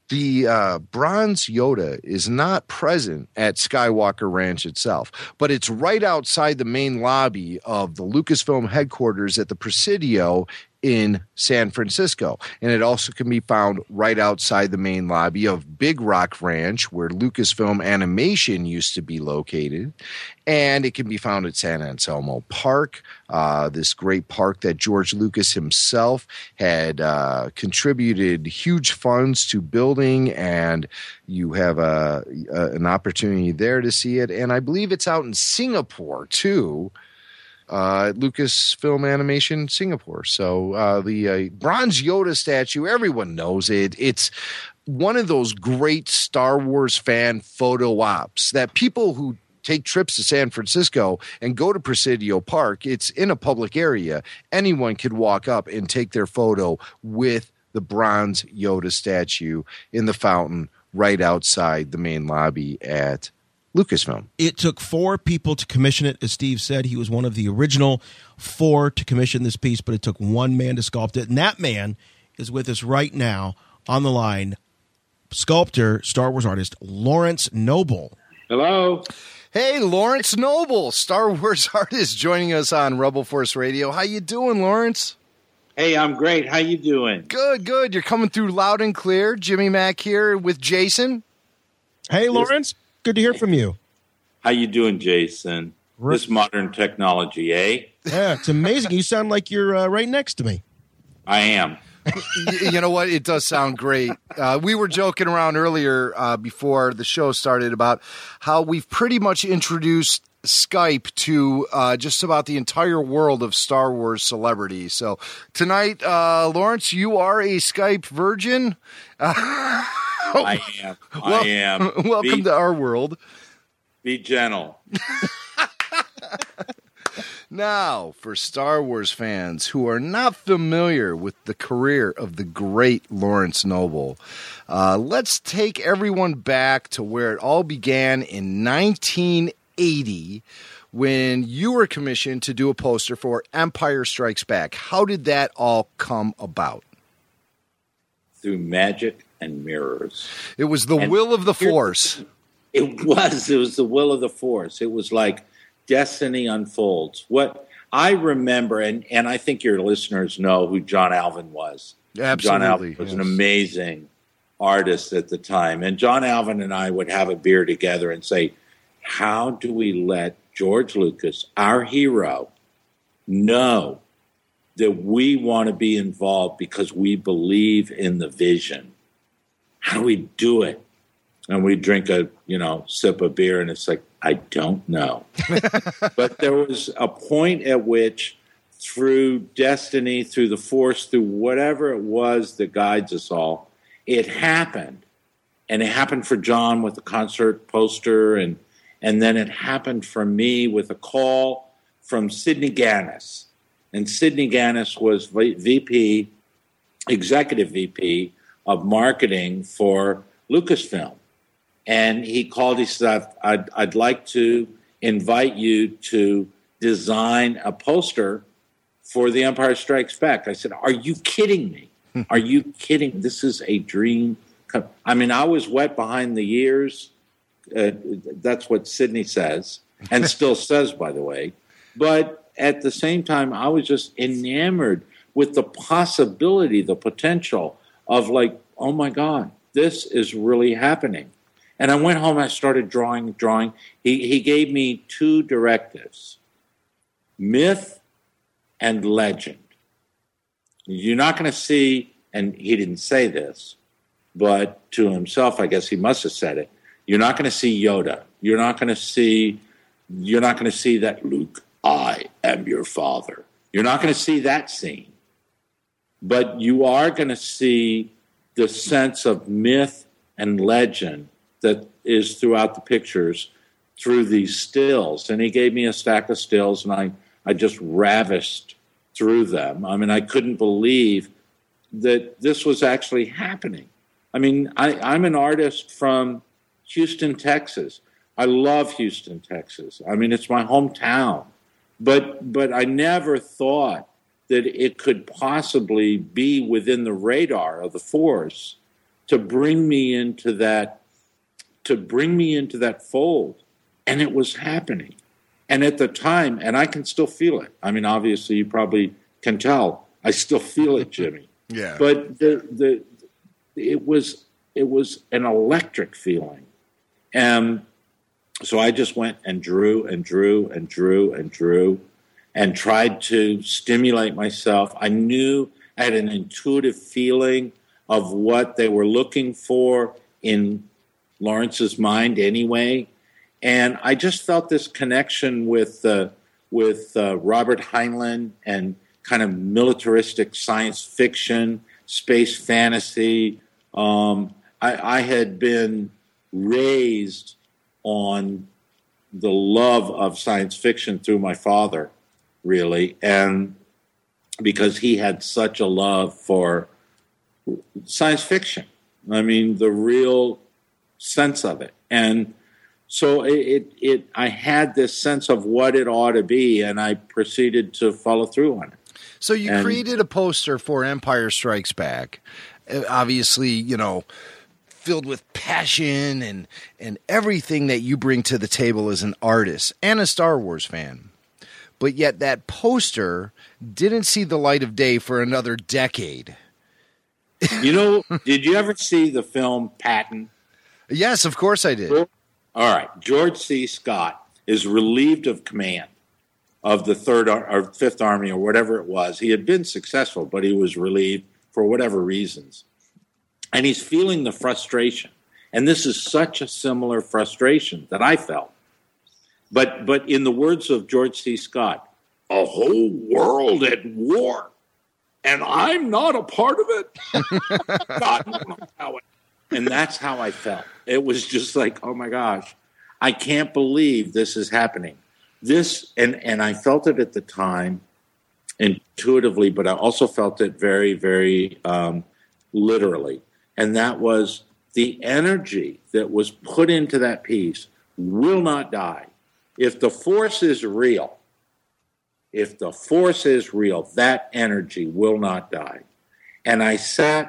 The bronze Yoda is not present at Skywalker Ranch itself, but it's right outside the main lobby of the Lucasfilm headquarters at the Presidio in San Francisco. And it also can be found right outside the main lobby of Big Rock Ranch, where Lucasfilm Animation used to be located. And it can be found at San Anselmo Park, this great park that George Lucas himself had contributed huge funds to building, and you have an opportunity there to see it. And I believe it's out in Singapore, too. Lucasfilm Animation Singapore. So the bronze Yoda statue, everyone knows it. It's one of those great Star Wars fan photo ops that people who take trips to San Francisco and go to Presidio Park, it's in a public area. Anyone could walk up and take their photo with the bronze Yoda statue in the fountain right outside the main lobby at Lucasfilm. It took 4 people to commission it. As Steve said, he was one of the original 4 to commission this piece, but it took 1 man to sculpt it. And that man is with us right now on the line, sculptor, Star Wars artist, Lawrence Noble. Hello. Hey, Lawrence Noble, Star Wars artist, joining us on Rebel Force Radio. How you doing, Lawrence? Hey, I'm great. How you doing? Good, good. You're coming through loud and clear. Jimmy Mack here with Jason. Hey, Lawrence. Good to hear from you. How you doing, Jason? This modern technology, eh? Yeah, it's amazing. You sound like you're right next to me. I am. You know what? It does sound great. We were joking around earlier before the show started about how we've pretty much introduced Skype to just about the entire world of Star Wars celebrities. So tonight, Lawrence, you are a Skype virgin. I am. I am. Welcome to our world. Be gentle. Now, for Star Wars fans who are not familiar with the career of the great Lawrence Noble, let's take everyone back to where it all began in 1980 when you were commissioned to do a poster for Empire Strikes Back. How did that all come about? Through magic and mirrors. It was the will of the Force. It was the will of the Force. It was like destiny unfolds. What I remember, and I think your listeners know who John Alvin was. Absolutely. John Alvin was an amazing artist at the time. And John Alvin and I would have a beer together and say, how do we let George Lucas, our hero, know that we want to be involved because we believe in the vision? How do we do it? And we drink a, sip of beer, and it's like, I don't know. But there was a point at which, through destiny, through the Force, through whatever it was that guides us all, it happened. And it happened for John with the concert poster, and then it happened for me with a call from Sidney Gannis. And Sidney Gannis was VP, executive VP of marketing for Lucasfilm. And he called, he said, I'd like to invite you to design a poster for The Empire Strikes Back. I said, are you kidding me? Are you kidding? This is a dream. I mean, I was wet behind the ears. That's what Sidney says, and still says, by the way. But at the same time, I was just enamored with the possibility, the potential of like, oh my God, this is really happening. And I went home and I started drawing. He gave me 2 directives, myth and legend. You're not going to see, and he didn't say this, but to himself, I guess he must have said it, you're not going to see Yoda. You're not going to see that, Luke, I am your father. You're not going to see that scene. But you are going to see the sense of myth and legend that is throughout the pictures through these stills. And he gave me a stack of stills, and I just ravished through them. I mean, I couldn't believe that this was actually happening. I mean, I'm an artist from Houston, Texas. I love Houston, Texas. I mean, it's my hometown. But I never thought that it could possibly be within the radar of the Force to bring me into that fold. And it was happening. And at the time, and I can still feel it. I mean, obviously, you probably can tell. I still feel it, Jimmy. Yeah. But it was an electric feeling. And so I just went and drew and drew and drew and drew and tried to stimulate myself. I knew I had an intuitive feeling of what they were looking for in Lawrence's mind anyway. And I just felt this connection with Robert Heinlein and kind of militaristic science fiction, space fantasy. I had been raised on the love of science fiction through my father, really, and because he had such a love for science fiction. I mean, the real sense of it. And so I had this sense of what it ought to be, and I proceeded to follow through on it. So you created a poster for Empire Strikes Back, obviously, you know, filled with passion and everything that you bring to the table as an artist and a Star Wars fan. But yet that poster didn't see the light of day for another decade. You know, did you ever see the film Patton? Yes, of course I did. All right. George C. Scott is relieved of command of the 3rd or 5th Army or whatever it was. He had been successful, but he was relieved for whatever reasons. And he's feeling the frustration. And this is such a similar frustration that I felt. But in the words of George C. Scott, a whole world at war, and I'm not a part of it. God knows how it. And that's how I felt. It was just like, oh my gosh, I can't believe this is happening. This, and I felt it at the time intuitively, but I also felt it very, very literally. And that was the energy that was put into that piece will not die. If the force is real, that energy will not die. And I sat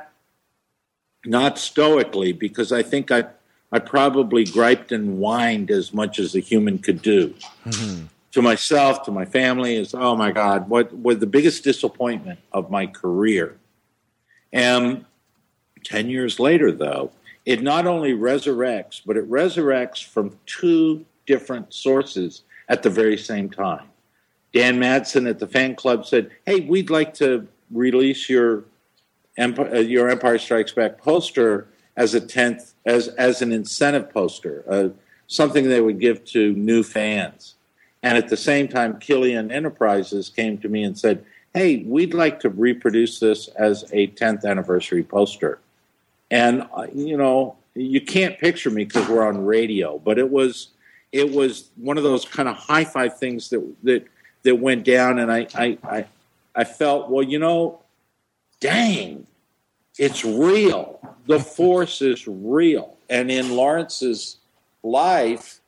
not stoically, because I think I probably griped and whined as much as a human could do. Mm-hmm. To myself, to my family, is, oh my God, what was the biggest disappointment of my career? And 10 years later, though, it not only resurrects, but it resurrects from 2 different sources at the very same time. Dan Madsen at the fan club said, hey, we'd like to release your Empire Strikes Back poster as a 10th, as an incentive poster, something they would give to new fans. And at the same time, Killian Enterprises came to me and said, hey, we'd like to reproduce this as a 10th anniversary poster. And, you know, you can't picture me because we're on radio, but it was one of those kind of high five things that went down. And I felt, well, you know, dang, it's real. The force is real. And in Lawrence's life,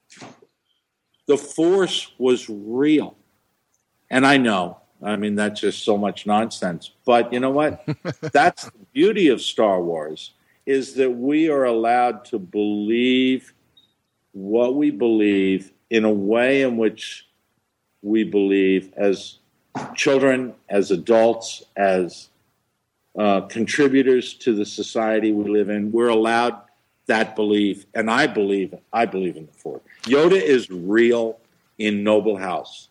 the force was real. And I know, I mean, that's just so much nonsense. But you know what? That's the beauty of Star Wars, is that we are allowed to believe what we believe in a way in which we believe as children, as adults, as contributors to the society we live in. We're allowed that belief, and I believe in the Force. Yoda is real in Noble House.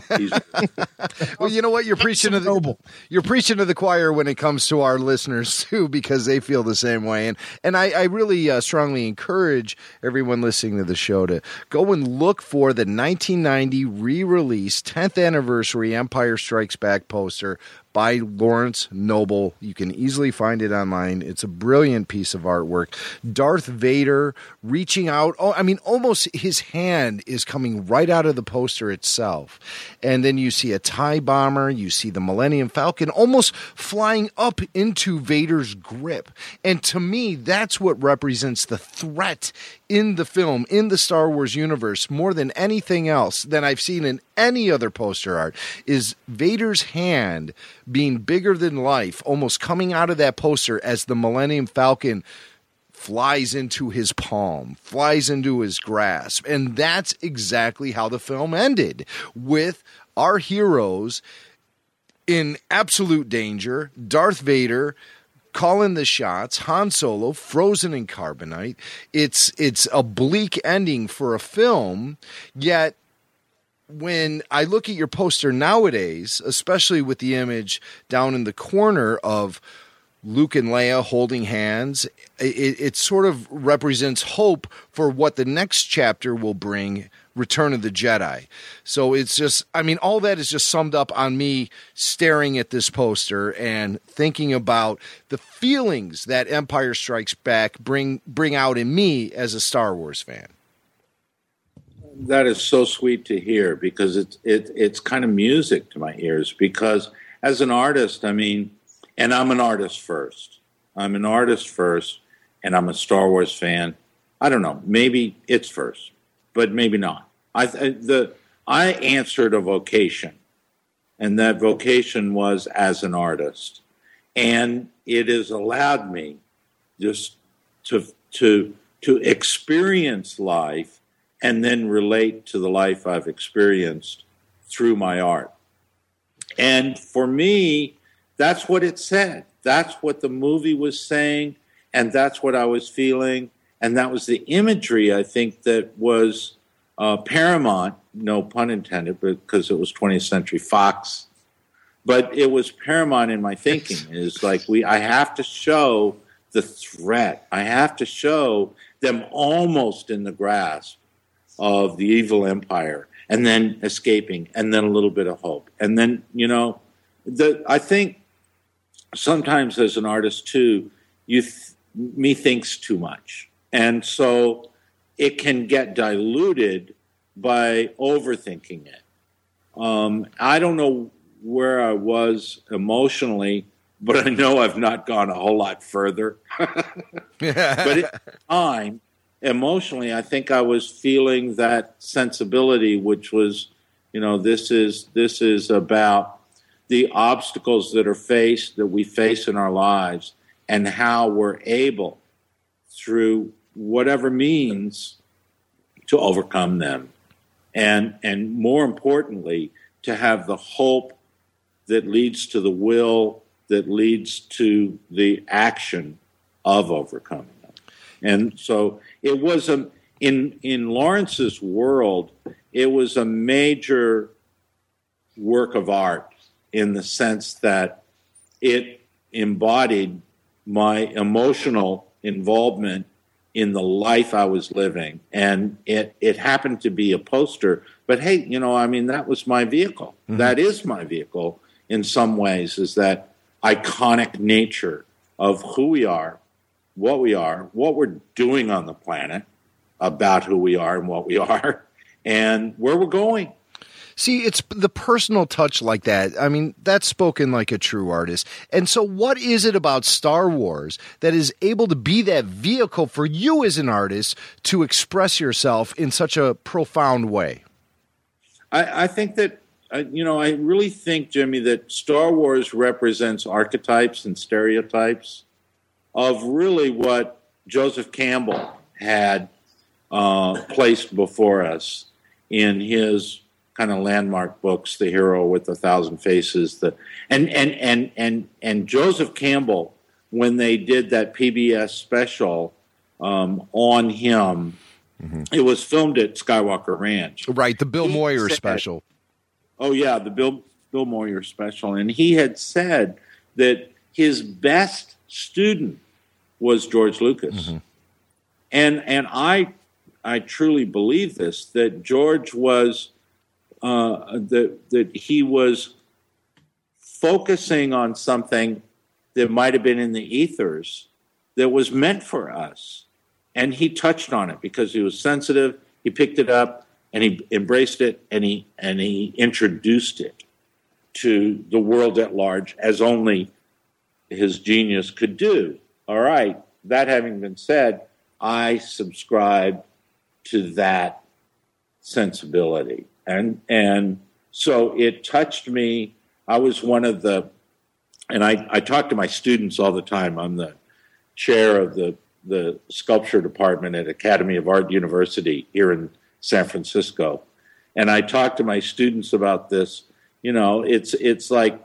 Well, you know what? You're preaching to the choir when it comes to our listeners too, because they feel the same way. And I really strongly encourage everyone listening to the show to go and look for the 1990 re-release 10th anniversary Empire Strikes Back poster by Lawrence Noble. You can easily find it online. It's a brilliant piece of artwork. Darth Vader reaching out. Oh, I mean, almost his hand is coming right out of the poster itself. And then you see a TIE bomber, you see the Millennium Falcon almost flying up into Vader's grip. And to me, that's what represents the threat in the film, in the Star Wars universe, more than anything else than I've seen in any other poster art, is Vader's hand being bigger than life, almost coming out of that poster as the Millennium Falcon flies into his palm, flies into his grasp. And that's exactly how the film ended, with our heroes in absolute danger, Darth Vader calling the shots, Han Solo frozen in carbonite. It's a bleak ending for a film, yet when I look at your poster nowadays, especially with the image down in the corner of Luke and Leia holding hands, it sort of represents hope for what the next chapter will bring, Return of the Jedi. So it's just, I mean, all that is just summed up on me staring at this poster and thinking about the feelings that Empire Strikes Back bring out in me as a Star Wars fan. That is so sweet to hear, because it's kind of music to my ears, because as an artist, I mean, and I'm an artist first. I'm an artist first, and I'm a Star Wars fan. I don't know. Maybe it's first, but maybe not. I answered a vocation, and that vocation was as an artist, and it has allowed me just to experience life and then relate to the life I've experienced through my art. And for me, that's what it said. That's what the movie was saying, and that's what I was feeling. And that was the imagery, I think, that was paramount, no pun intended, because it was 20th Century Fox. But it was paramount in my thinking. It's like I have to show the threat. I have to show them almost in the grasp of the evil empire, and then escaping, and then a little bit of hope. And then, I think sometimes as an artist too, me thinks too much. And so it can get diluted by overthinking it. I don't know where I was emotionally, but I know I've not gone a whole lot further. But at the time, emotionally, I think I was feeling that sensibility, which was, this is about the obstacles that we face in our lives, and how we're able, through whatever means, to overcome them. And more importantly, to have the hope that leads to the will, that leads to the action of overcoming them. And so it was in Lawrence's world, it was a major work of art, in the sense that it embodied my emotional involvement in the life I was living. And it happened to be a poster. But hey, that was my vehicle. Mm-hmm. That is my vehicle in some ways, is that iconic nature of who we are, what we're doing on the planet, about who we are and what we are, and where we're going. See, it's the personal touch like that. I mean, that's spoken like a true artist. And so what is it about Star Wars that is able to be that vehicle for you as an artist to express yourself in such a profound way? I think that, I really think, Jimmy, that Star Wars represents archetypes and stereotypes of really what Joseph Campbell had placed before us in his kind of landmark books, The Hero with 1,000 Faces. And Joseph Campbell, when they did that PBS special on him, mm-hmm. It was filmed at Skywalker Ranch. Right, the Bill Moyer special. Oh, yeah, the Bill Moyer special. And he had said that his best student was George Lucas. Mm-hmm. And I truly believe this, that George was that he was focusing on something that might have been in the ethers that was meant for us. And he touched on it because he was sensitive. He picked it up. and he embraced it, and he introduced it to the world at large as only his genius could do. All right, that having been said, I subscribe to that sensibility. And so it touched me. I was one of the, and I talk to my students all the time. I'm the chair of the sculpture department at Academy of Art University here in San Francisco. And I talk to my students about this. You know, it's like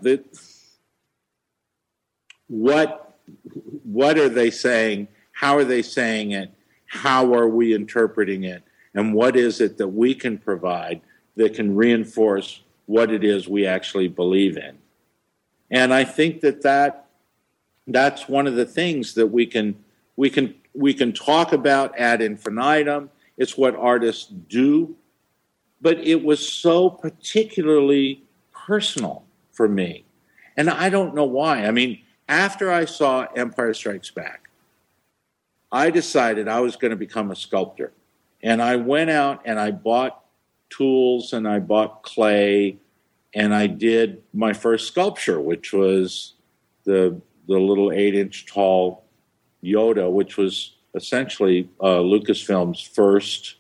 what are they saying? How are they saying it? How are we interpreting it? And what is it that we can provide that can reinforce what it is we actually believe in? And I think that's one of the things that we can talk about ad infinitum. It's what artists do. But it was so particularly personal for me. And I don't know why. I mean, after I saw Empire Strikes Back, I decided I was going to become a sculptor. And I went out and I bought tools and I bought clay and I did my first sculpture, which was the little 8-inch tall Yoda, which was essentially Lucasfilm's first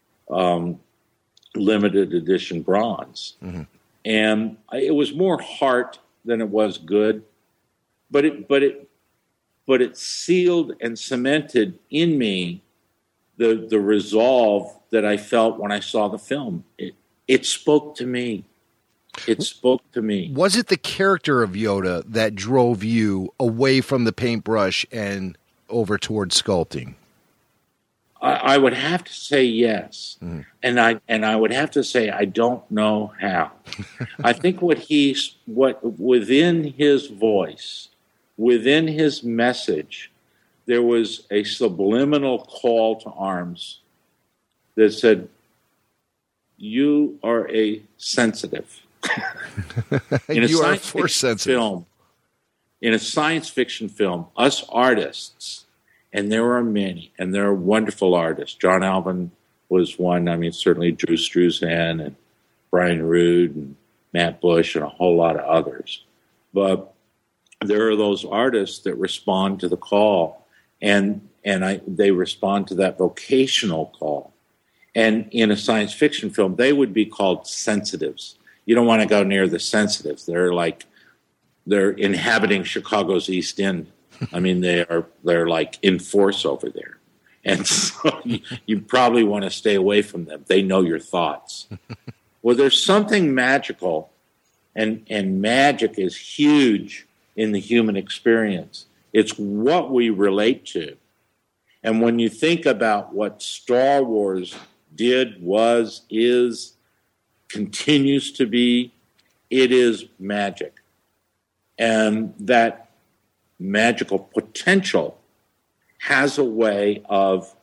limited edition bronze. Mm-hmm. And it was more heart than it was good, but it sealed and cemented in me the resolve that I felt when I saw the film. It spoke to me. It spoke to me. Was it the character of Yoda that drove you away from the paintbrush and over towards sculpting? I would have to say yes, and I would have to say I don't know how. I think what within his voice, within his message, there was a subliminal call to arms that said, "You are a sensitive." You are force sensitive. In a science fiction film, us artists. And there are many, and there are wonderful artists. John Alvin was one. I mean, certainly Drew Struzan and Brian Rood and Matt Bush and a whole lot of others. But there are those artists that respond to the call, and they respond to that vocational call. And in a science fiction film, they would be called sensitives. You don't want to go near the sensitives. They're inhabiting Chicago's East End. I mean, they're like in force over there. And so you probably want to stay away from them. They know your thoughts. Well, there's something magical, and magic is huge in the human experience. It's what we relate to. And when you think about what Star Wars did, was, is, continues to be, it is magic. And that magical potential has a way of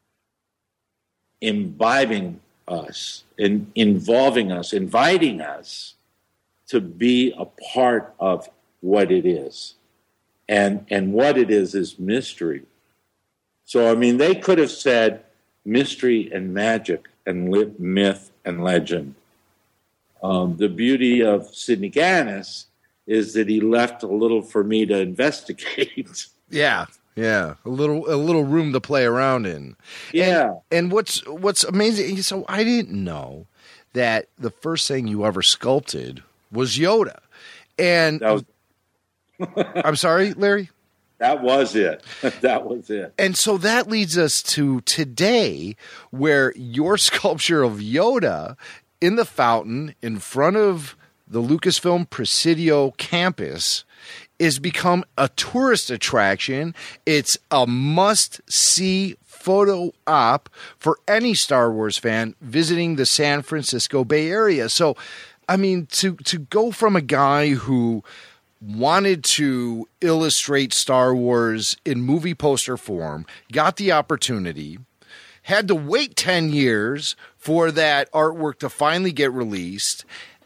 imbibing us, involving us, inviting us to be a part of what it is. And what it is mystery. So, I mean, they could have said mystery and magic and myth and legend. The beauty of Sidney Ganis is that he left a little for me to investigate. Yeah. A little room to play around in. Yeah. And what's amazing, so I didn't know that the first thing you ever sculpted was Yoda. And I'm sorry, Larry? That was it. That was it. And so that leads us to today, where your sculpture of Yoda in the fountain in front of the Lucasfilm Presidio campus is become a tourist attraction. It's a must-see photo op for any Star Wars fan visiting the San Francisco Bay Area. So, I mean, to go from a guy who wanted to illustrate Star Wars in movie poster form, got the opportunity, had to wait 10 years for that artwork to finally get released,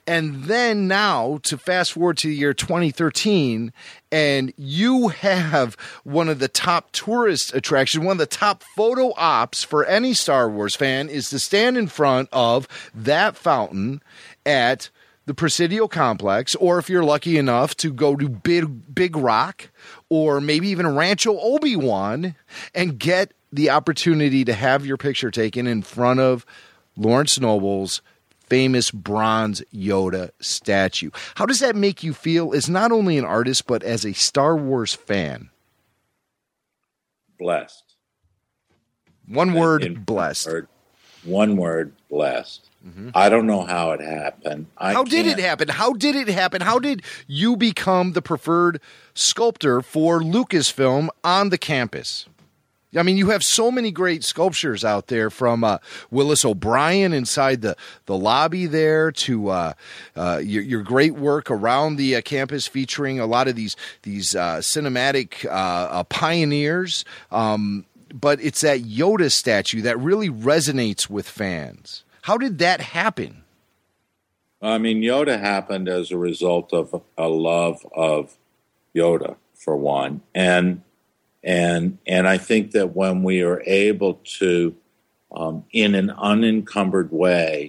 And then now to fast forward to the year 2013, and you have one of the top tourist attractions, one of the top photo ops for any Star Wars fan is to stand in front of that fountain at the Presidio Complex, or if you're lucky enough to go to Big Rock, or maybe even Rancho Obi-Wan, and get the opportunity to have your picture taken in front of Lawrence Noble's famous bronze Yoda statue. How does that make you feel as not only an artist, but as a Star Wars fan? Blessed. One word, blessed. One word, blessed. Mm-hmm. I don't know how it happened. How did it happen? How did you become the preferred sculptor for Lucasfilm on the campus? I mean, you have so many great sculptures out there, from Willis O'Brien inside the lobby there to your great work around the campus featuring a lot of these cinematic pioneers. But it's that Yoda statue that really resonates with fans. How did that happen? I mean, Yoda happened as a result of a love of Yoda, for one. And I think that when we are able to, in an unencumbered way,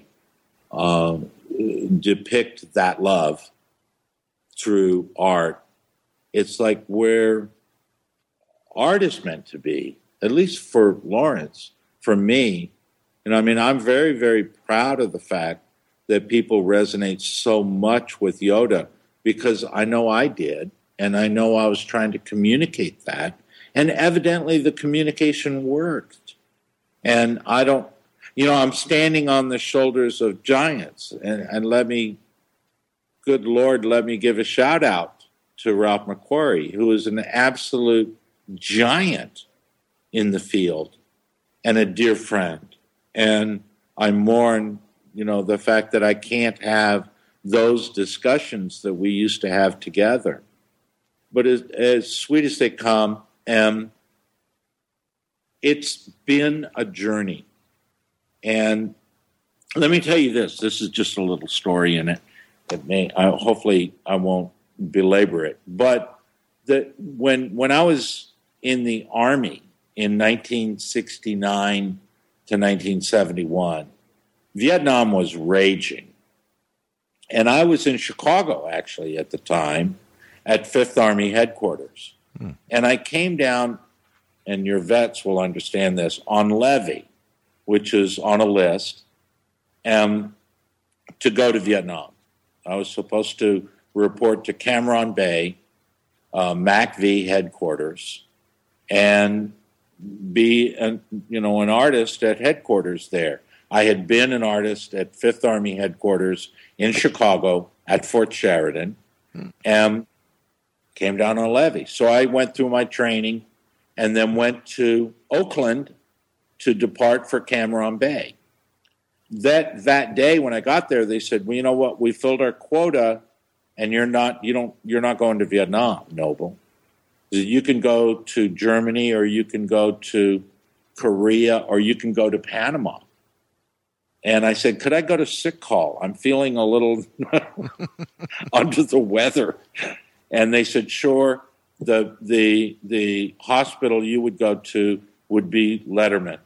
depict that love through art, it's like where art is meant to be, at least for Lawrence, for me. And I mean, I'm very, very proud of the fact that people resonate so much with Yoda, because I know I did, and I know I was trying to communicate that. And evidently the communication worked. And I don't, I'm standing on the shoulders of giants. And let me, good Lord, let me give a shout out to Ralph McQuarrie, who is an absolute giant in the field and a dear friend. And I mourn, the fact that I can't have those discussions that we used to have together. But as sweet as they come, it's been a journey. And let me tell you this is just a little story in it that hopefully I won't belabor it. But when I was in the Army in 1969 to 1971, Vietnam was raging. And I was in Chicago, actually, at the time, at Fifth Army headquarters. And I came down, and your vets will understand this, on levy, which is on a list, to go to Vietnam. I was supposed to report to Cam Ranh Bay, MACV headquarters, and be an artist at headquarters there. I had been an artist at Fifth Army headquarters in Chicago at Fort Sheridan, and came down on a levy. So I went through my training and then went to Oakland to depart for Cam Ranh Bay. That day when I got there, they said, well, you know what, we filled our quota and you're not going to Vietnam, Noble. You can go to Germany, or you can go to Korea, or you can go to Panama. And I said, could I go to sick call? I'm feeling a little under the weather. And they said, sure. The hospital you would go to would be Letterman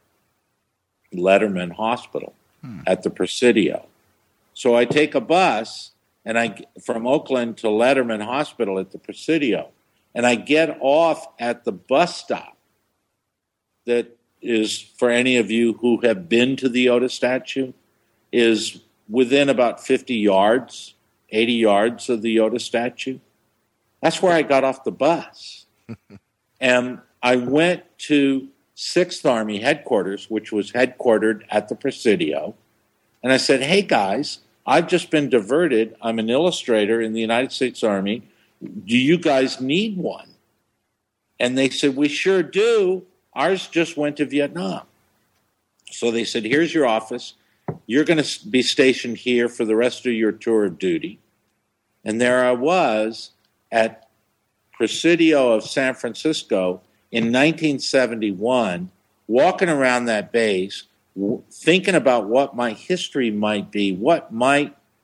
Hospital at the Presidio. So I take a bus from Oakland to Letterman Hospital at the Presidio, and I get off at the bus stop that is, for any of you who have been to the Yoda statue, is within about 50 yards, 80 yards of the Yoda statue. That's where I got off the bus. And I went to 6th Army headquarters, which was headquartered at the Presidio. And I said, hey, guys, I've just been diverted. I'm an illustrator in the United States Army. Do you guys need one? And they said, we sure do. Ours just went to Vietnam. So they said, here's your office. You're going to be stationed here for the rest of your tour of duty. And there I was at Presidio of San Francisco in 1971, walking around that base, thinking about what my history might be, what might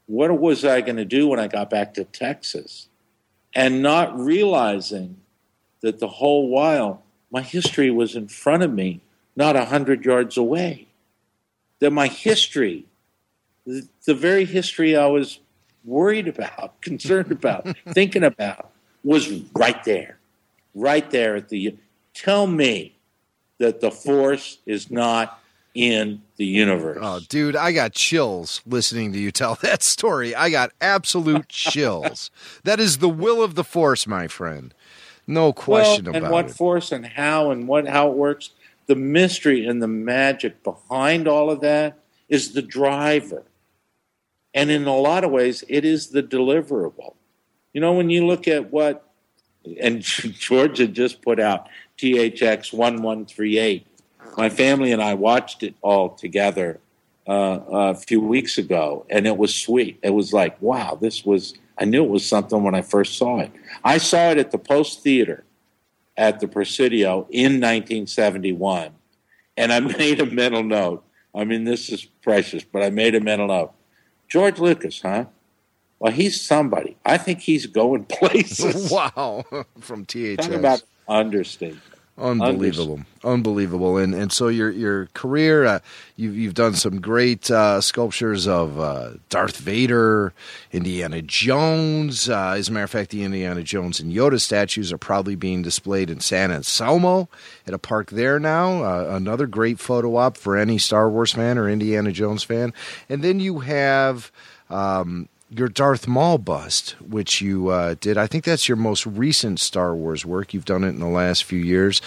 what was I going to do when I got back to Texas? And not realizing that the whole while my history was in front of me, not 100 yards away. That my history, the very history I was worried about, concerned about, thinking about, was right there at the. Tell me that the Force is not in the universe. Oh, dude, I got chills listening to you tell that story. I got absolute chills. That is the will of the Force, my friend. No question about it. And what Force and how it works. The mystery and the magic behind all of that is the driver. And in a lot of ways, it is the deliverable. You know, when you look at what, and George had just put out THX 1138. My family and I watched it all together a few weeks ago, and it was sweet. It was like, wow, I knew it was something when I first saw it. I saw it at the Post Theater at the Presidio in 1971, and I made a mental note. I mean, this is precious, but I made a mental note. George Lucas, huh? Well, he's somebody. I think he's going places. Wow. From THX. Talk about understatement. Unbelievable. And so your career, you've done some great sculptures of Darth Vader, Indiana Jones. As a matter of fact, the Indiana Jones and Yoda statues are probably being displayed in San Anselmo at a park there now. Another great photo op for any Star Wars fan or Indiana Jones fan. And then you have your Darth Maul bust, which you did. I think that's your most recent Star Wars work. You've done it in the last few years.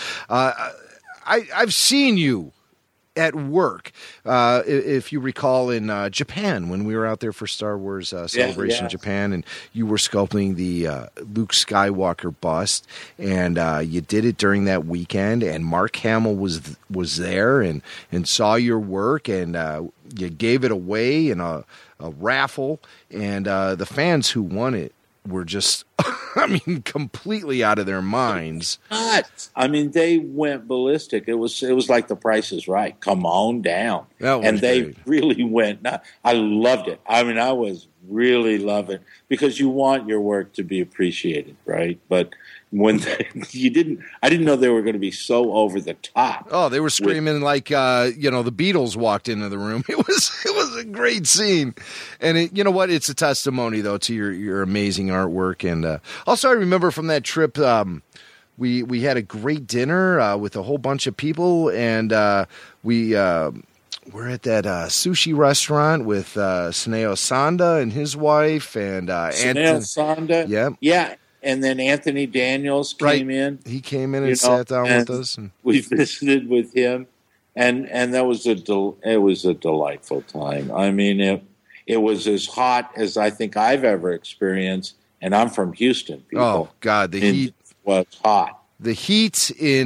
I've seen you at work, if you recall, in Japan when we were out there for Star Wars Celebration Japan, and you were sculpting the Luke Skywalker bust, and you did it during that weekend, and Mark Hamill was there and saw your work, and you gave it away in a raffle, and the fans who won it were just, I mean, completely out of their minds. I mean, they went ballistic. It was like The Price is Right. Come on down. And they really went. I loved it. I mean, I was really loving it because you want your work to be appreciated, right? But when I didn't know they were going to be so over the top. Oh, they were screaming like the Beatles walked into the room. It was a great scene, and you know what? It's a testimony though to your amazing artwork. And also, I remember from that trip, we had a great dinner with a whole bunch of people, and we're at that sushi restaurant with Suneo Sanda and his wife, and Suneo Sanda, yeah. And then Anthony Daniels came in. He came in and sat down with us, and we visited with him, and that was it was a delightful time. I mean, it was as hot as I think I've ever experienced, and I'm from Houston. People. Oh God, the heat was hot. The heat in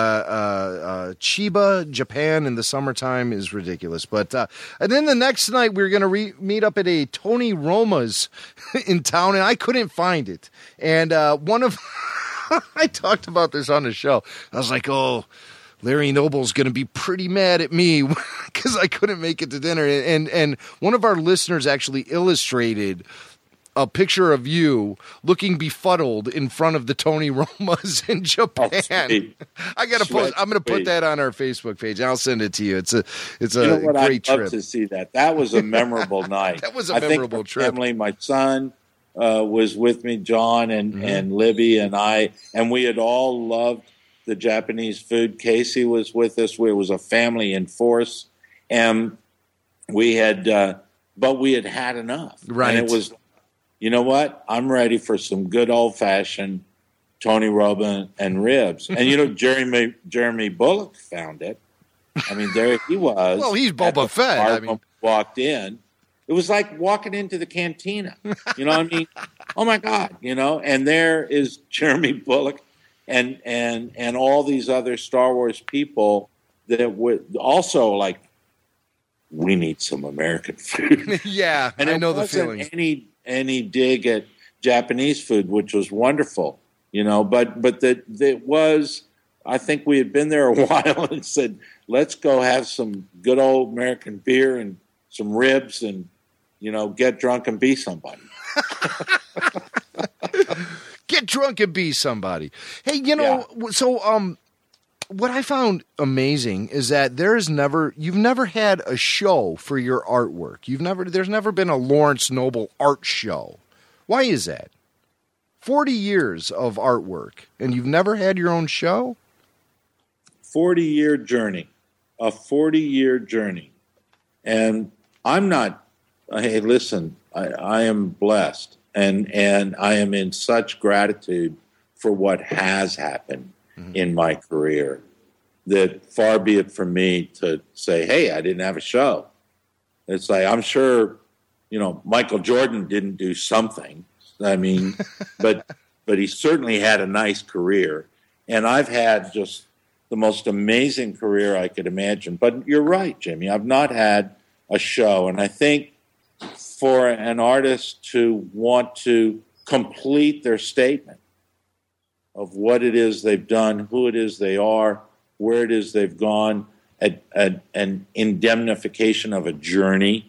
Chiba, Japan, in the summertime is ridiculous. But and then the next night we were going to meet up at a Tony Roma's in town, and I couldn't find it. And one of I talked about this on the show. I was like, "Oh, Larry Noble's going to be pretty mad at me because I couldn't make it to dinner." And one of our listeners actually illustrated a picture of you looking befuddled in front of the Tony Romas in Japan. I got to post. I'm going to put that on our Facebook page. I'll send it to you. It's a great trip. I'd love to see that. That was a memorable night. That was a memorable trip. Family, my son was with me, John and Libby and I, and we had all loved the Japanese food. Casey was with us. It was a family in force, and we had, but we had had enough. Right. And it was. You know what? I'm ready for some good old-fashioned Tony Roman and ribs. And, Jeremy Bullock found it. I mean, there he was. Well, he's Boba Fett. Walked in. It was like walking into the cantina. You know what I mean? Oh, my God, And there is Jeremy Bullock and all these other Star Wars people that were also like, we need some American food. Yeah, and I know the feeling. Any dig at Japanese food, which was wonderful, but that was, I think we had been there a while and said, let's go have some good old American beer and some ribs and get drunk and be somebody. Get drunk and be somebody. Hey, so what I found amazing is that you've never had a show for your artwork. There's never been a Lawrence Noble art show. Why is that? 40 years of artwork, and you've never had your own show? 40-year journey. A 40-year journey. And I'm not, hey, listen, I am blessed, and I am in such gratitude for what has happened in my career, that far be it from me to say, hey, I didn't have a show. It's like, I'm sure, Michael Jordan didn't do something. I mean, but he certainly had a nice career. And I've had just the most amazing career I could imagine. But you're right, Jimmy. I've not had a show. And I think for an artist to want to complete their statement of what it is they've done, who it is they are, where it is they've gone, an indemnification of a journey,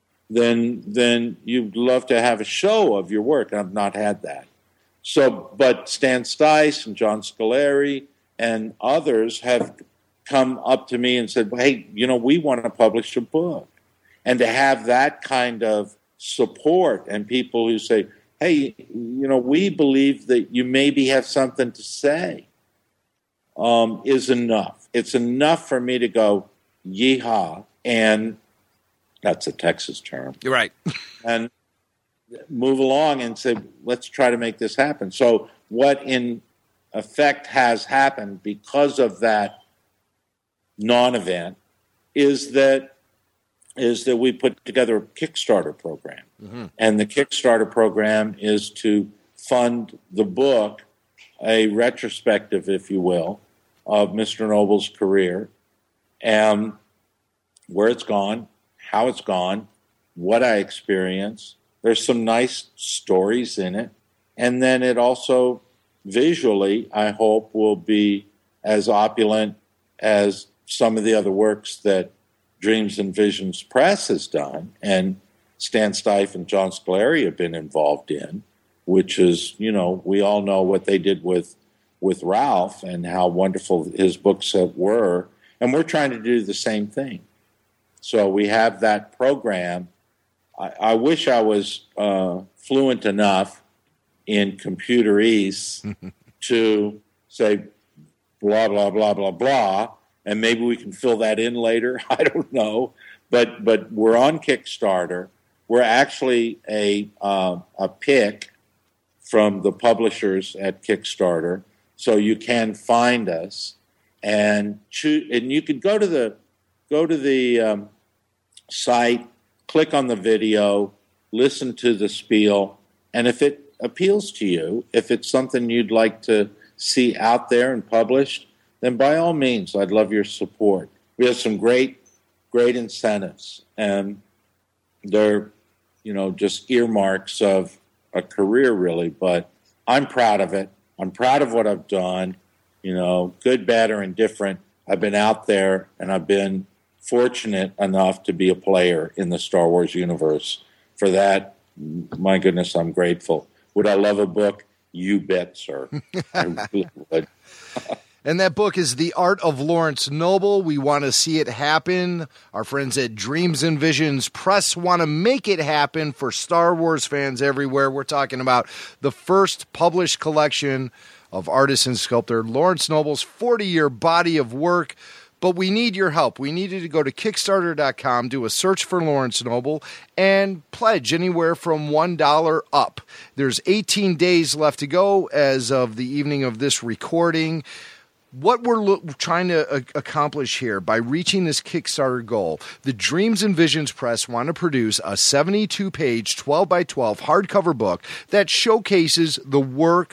then you'd love to have a show of your work. And I've not had that. But Stan Stice and John Scoleri and others have come up to me and said, hey, we want to publish a book. And to have that kind of support and people who say, hey, we believe that you maybe have something to say, is enough. It's enough for me to go, yeehaw, and that's a Texas term. You're right. And move along and say, let's try to make this happen. So what in effect has happened because of that non-event is that we put together a Kickstarter program. Mm-hmm. And the Kickstarter program is to fund the book, a retrospective, if you will, of Mr. Noble's career, and where it's gone, how it's gone, what I experienced. There's some nice stories in it. And then it also visually, I hope, will be as opulent as some of the other works that Dreams and Visions Press has done, and Stan Stice and John Scoleri have been involved in, which is, we all know what they did with Ralph and how wonderful his books were. And we're trying to do the same thing. So we have that program. I wish I was fluent enough in computerese to say blah, blah, blah, blah, blah, and maybe we can fill that in later. I don't know. But we're on Kickstarter. We're actually a pick from the publishers at Kickstarter, so you can find us and choose. And you can go to the site, click on the video, listen to the spiel, and if it appeals to you, if it's something you'd like to see out there and published, then by all means, I'd love your support. We have some great incentives, and they're, just earmarks of a career, really. But I'm proud of it. I'm proud of what I've done, good, bad, or indifferent. I've been out there, and I've been fortunate enough to be a player in the Star Wars universe. For that, my goodness, I'm grateful. Would I love a book? You bet, sir. I really would. And that book is The Art of Lawrence Noble. We want to see it happen. Our friends at Dreams and Visions Press want to make it happen for Star Wars fans everywhere. We're talking about the first published collection of artist and sculptor Lawrence Noble's 40-year body of work. But we need your help. We need you to go to Kickstarter.com, do a search for Lawrence Noble, and pledge anywhere from $1 up. There's 18 days left to go as of the evening of this recording. What we're trying to accomplish here by reaching this Kickstarter goal, the Dreams and Visions Press want to produce a 72-page, 12-by-12 hardcover book that showcases the work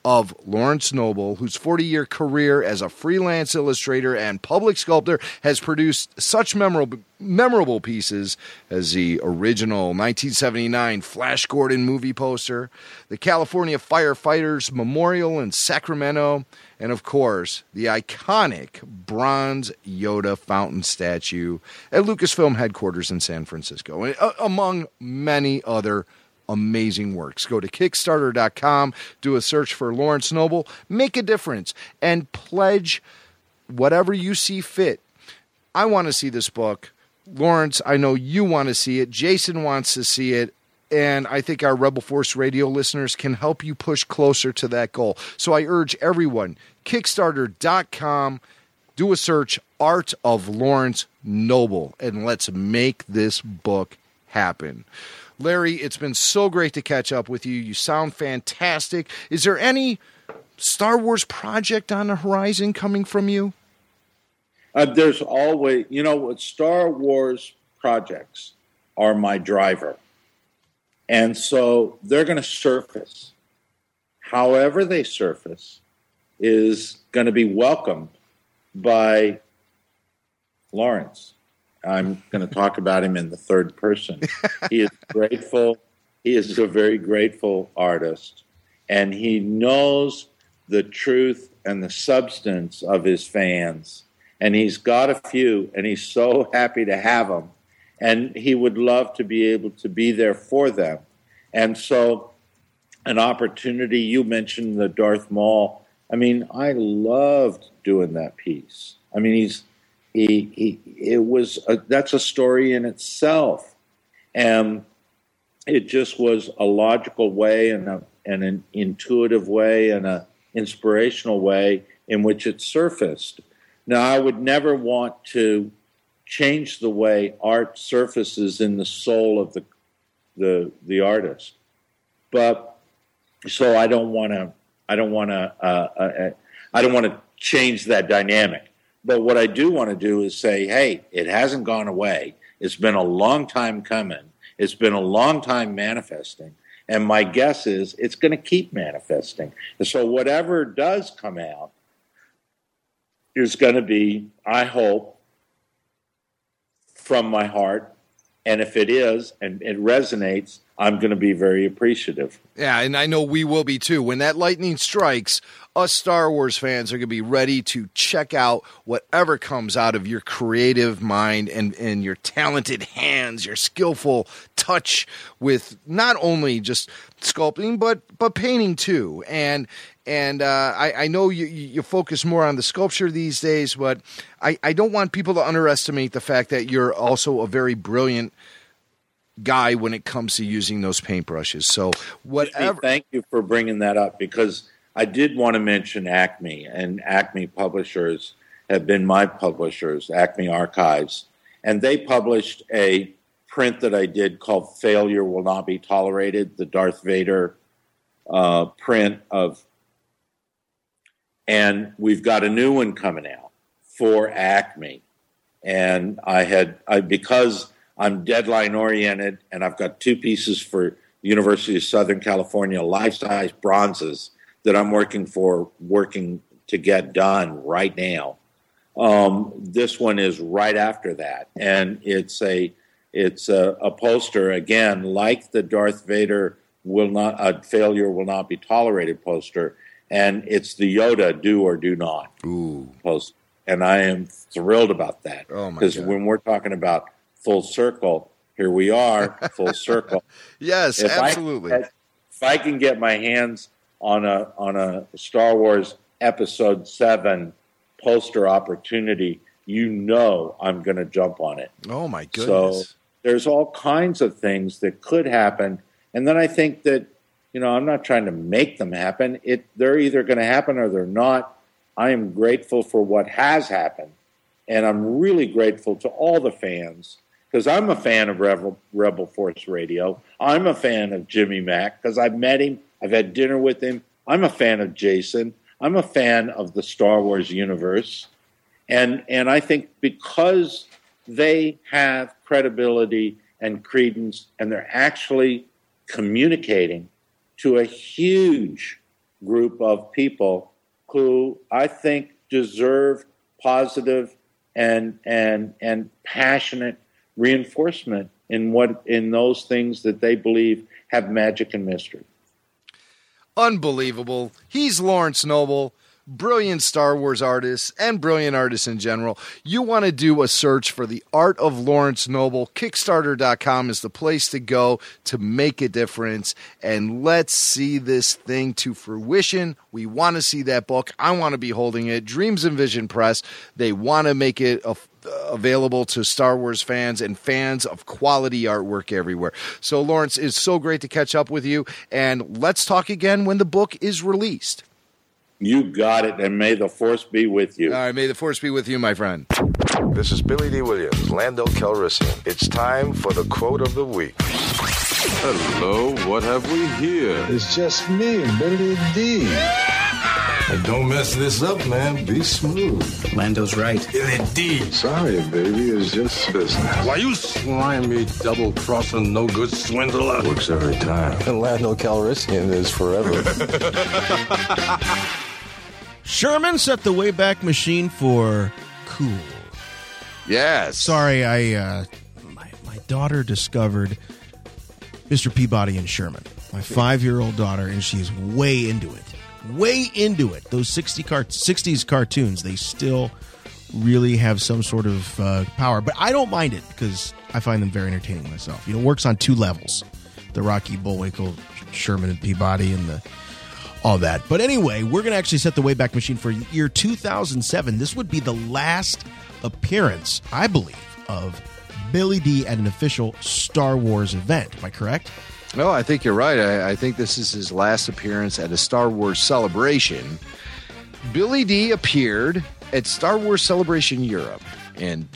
of Lawrence Noble, whose 40-year career as a freelance illustrator and public sculptor has produced such memorable pieces as the original 1979 Flash Gordon movie poster, the California Firefighters Memorial in Sacramento, and, of course, the iconic bronze Yoda fountain statue at Lucasfilm headquarters in San Francisco, among many other amazing works. Go to Kickstarter.com, do a search for Lawrence Noble, make a difference, and pledge whatever you see fit. I want to see this book. Lawrence, I know you want to see it. Jason wants to see it. And I think our Rebel Force Radio listeners can help you push closer to that goal. So I urge everyone, Kickstarter.com, do a search, Art of Lawrence Noble, and let's make this book happen. Larry, it's been so great to catch up with you. You sound fantastic. Is there any Star Wars project on the horizon coming from you? There's always, Star Wars projects are my driver. And so they're going to surface. However they surface is going to be welcomed by Lawrence. I'm going to talk about him in the third person. He is grateful. He is a very grateful artist. And he knows the truth and the substance of his fans. And he's got a few, and he's so happy to have them. And he would love to be able to be there for them. And so an opportunity, you mentioned the Darth Maul. I mean, I loved doing that piece. I mean, that's a story in itself. And it just was a logical way and an intuitive way and an inspirational way in which it surfaced. Now, I would never want to change the way art surfaces in the soul of the artist, but so I don't want to change that dynamic. But what I do want to do is say, hey, it hasn't gone away. It's been a long time coming. It's been a long time manifesting, and my guess is it's going to keep manifesting. And so whatever does come out is going to be, I hope, from my heart. And if it is, and it resonates, I'm going to be very appreciative. Yeah, and I know we will be too. When that lightning strikes, us Star Wars fans are going to be ready to check out whatever comes out of your creative mind and your talented hands, your skillful touch with not only just sculpting, but painting too. And I know you focus more on the sculpture these days, but I don't want people to underestimate the fact that you're also a very brilliant guy when it comes to using those paintbrushes. So whatever. Thank you for bringing that up, because I did want to mention Acme, and Acme Publishers have been my publishers, Acme Archives, and they published a print that I did called Failure Will Not Be Tolerated, the Darth Vader print of. And we've got a new one coming out for Acme. And because I'm deadline oriented and I've got two pieces for University of Southern California life-size bronzes that I'm working to get done right now. This one is right after that. And it's a poster, again, like the Darth Vader Failure Will Not Be Tolerated poster. And it's the Yoda Do or Do Not post. And I am thrilled about that. Oh, my God. Because when we're talking about full circle, here we are, full circle. Yes, absolutely. If I can get my hands on a Star Wars Episode 7 poster opportunity, I'm going to jump on it. Oh, my goodness. So there's all kinds of things that could happen. And then I think that, I'm not trying to make them happen. They're either going to happen or they're not. I am grateful for what has happened. And I'm really grateful to all the fans, because I'm a fan of Rebel Force Radio. I'm a fan of Jimmy Mack because I've met him. I've had dinner with him. I'm a fan of Jason. I'm a fan of the Star Wars universe. And I think because they have credibility and credence and they're actually communicating to a huge group of people who I think deserve positive and passionate reinforcement in those things that they believe have magic and mystery. Unbelievable. He's Lawrence Noble, brilliant Star Wars artist and brilliant artist in general. You want to do a search for the art of Lawrence Noble. Kickstarter.com is the place to go to make a difference. And let's see this thing to fruition. We want to see that book. I want to be holding it. Dreams and Vision Press. They want to make it available to Star Wars fans and fans of quality artwork everywhere. So, Lawrence, it's so great to catch up with you. And let's talk again when the book is released. You got it, and may the Force be with you. All right, may the Force be with you, my friend. This is Billy D. Williams, Lando Calrissian. It's time for the quote of the week. Hello, what have we here? It's just me, Billy D. Hey, don't mess this up, man. Be smooth. Lando's right. Billy D. Sorry, baby, it's just business. Why, you slimy, double-crossing, no-good swindler. Works every time. And Lando Calrissian is forever. Sherman set the Wayback Machine for cool. Yes. Sorry, my daughter discovered Mr. Peabody and Sherman. My 5-year-old daughter, and she's way into it. Way into it. Those 60s cartoons, they still really have some sort of power. But I don't mind it because I find them very entertaining myself. It works on two levels. The Rocky, Bullwinkle, Sherman and Peabody, and all that. But anyway, we're going to actually set the Wayback Machine for year 2007. This would be the last appearance, I believe, of Billy D at an official Star Wars event. Am I correct? No, I think you're right. I think this is his last appearance at a Star Wars Celebration. Billy D appeared at Star Wars Celebration Europe in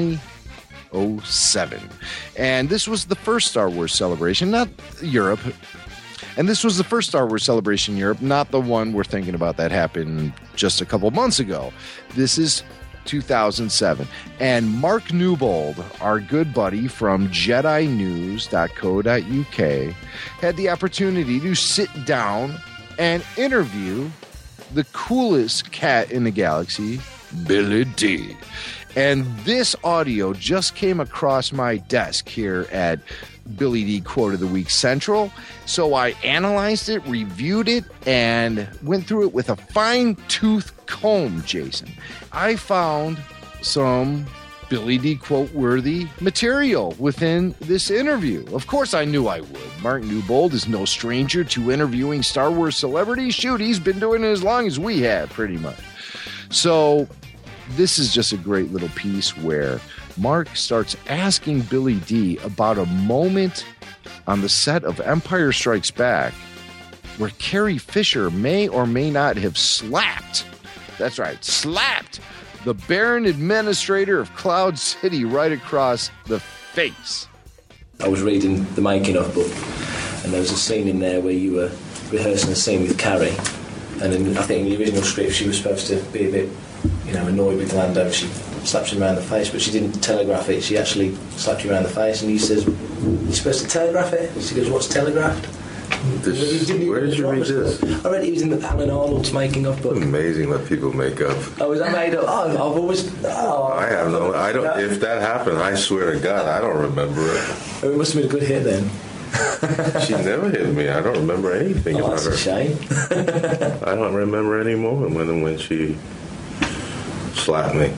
2007. And this was the first Star Wars Celebration, not Europe. And this was the first Star Wars Celebration Europe, not the one we're thinking about that happened just a couple months ago. This is 2007. And Mark Newbold, our good buddy from JediNews.co.uk, had the opportunity to sit down and interview the coolest cat in the galaxy, Billy D. And this audio just came across my desk here at Billy D Quote of the Week Central. So I analyzed it, reviewed it, and went through it with a fine-tooth comb, Jason. I found some Billy D quote-worthy material within this interview. Of course I knew I would. Mark Newbold is no stranger to interviewing Star Wars celebrities. Shoot, he's been doing it as long as we have, pretty much. So this is just a great little piece where Mark starts asking Billy D about a moment on the set of Empire Strikes Back where Carrie Fisher may or may not have slapped, that's right, slapped the Baron Administrator of Cloud City right across the face. I was reading the making of book, and there was a scene in there where you were rehearsing a scene with Carrie, and I think in the original script she was supposed to be a bit, annoyed with Lando. She slapped him around the face, but she didn't telegraph it. She actually slapped him around the face, and he says, "You're supposed to telegraph it?" She goes, "What's telegraphed?" Where did you read this? I read it was in the Alan Arnold's making of book. Amazing what people make up. Oh, is that made up? Oh, I've always. I have no. I don't. If that happened, I swear to God, I don't remember it. Oh, it must have been a good hit then. She never hit me. I don't remember anything about that's her. A shame. I don't remember any moment when she slapped me.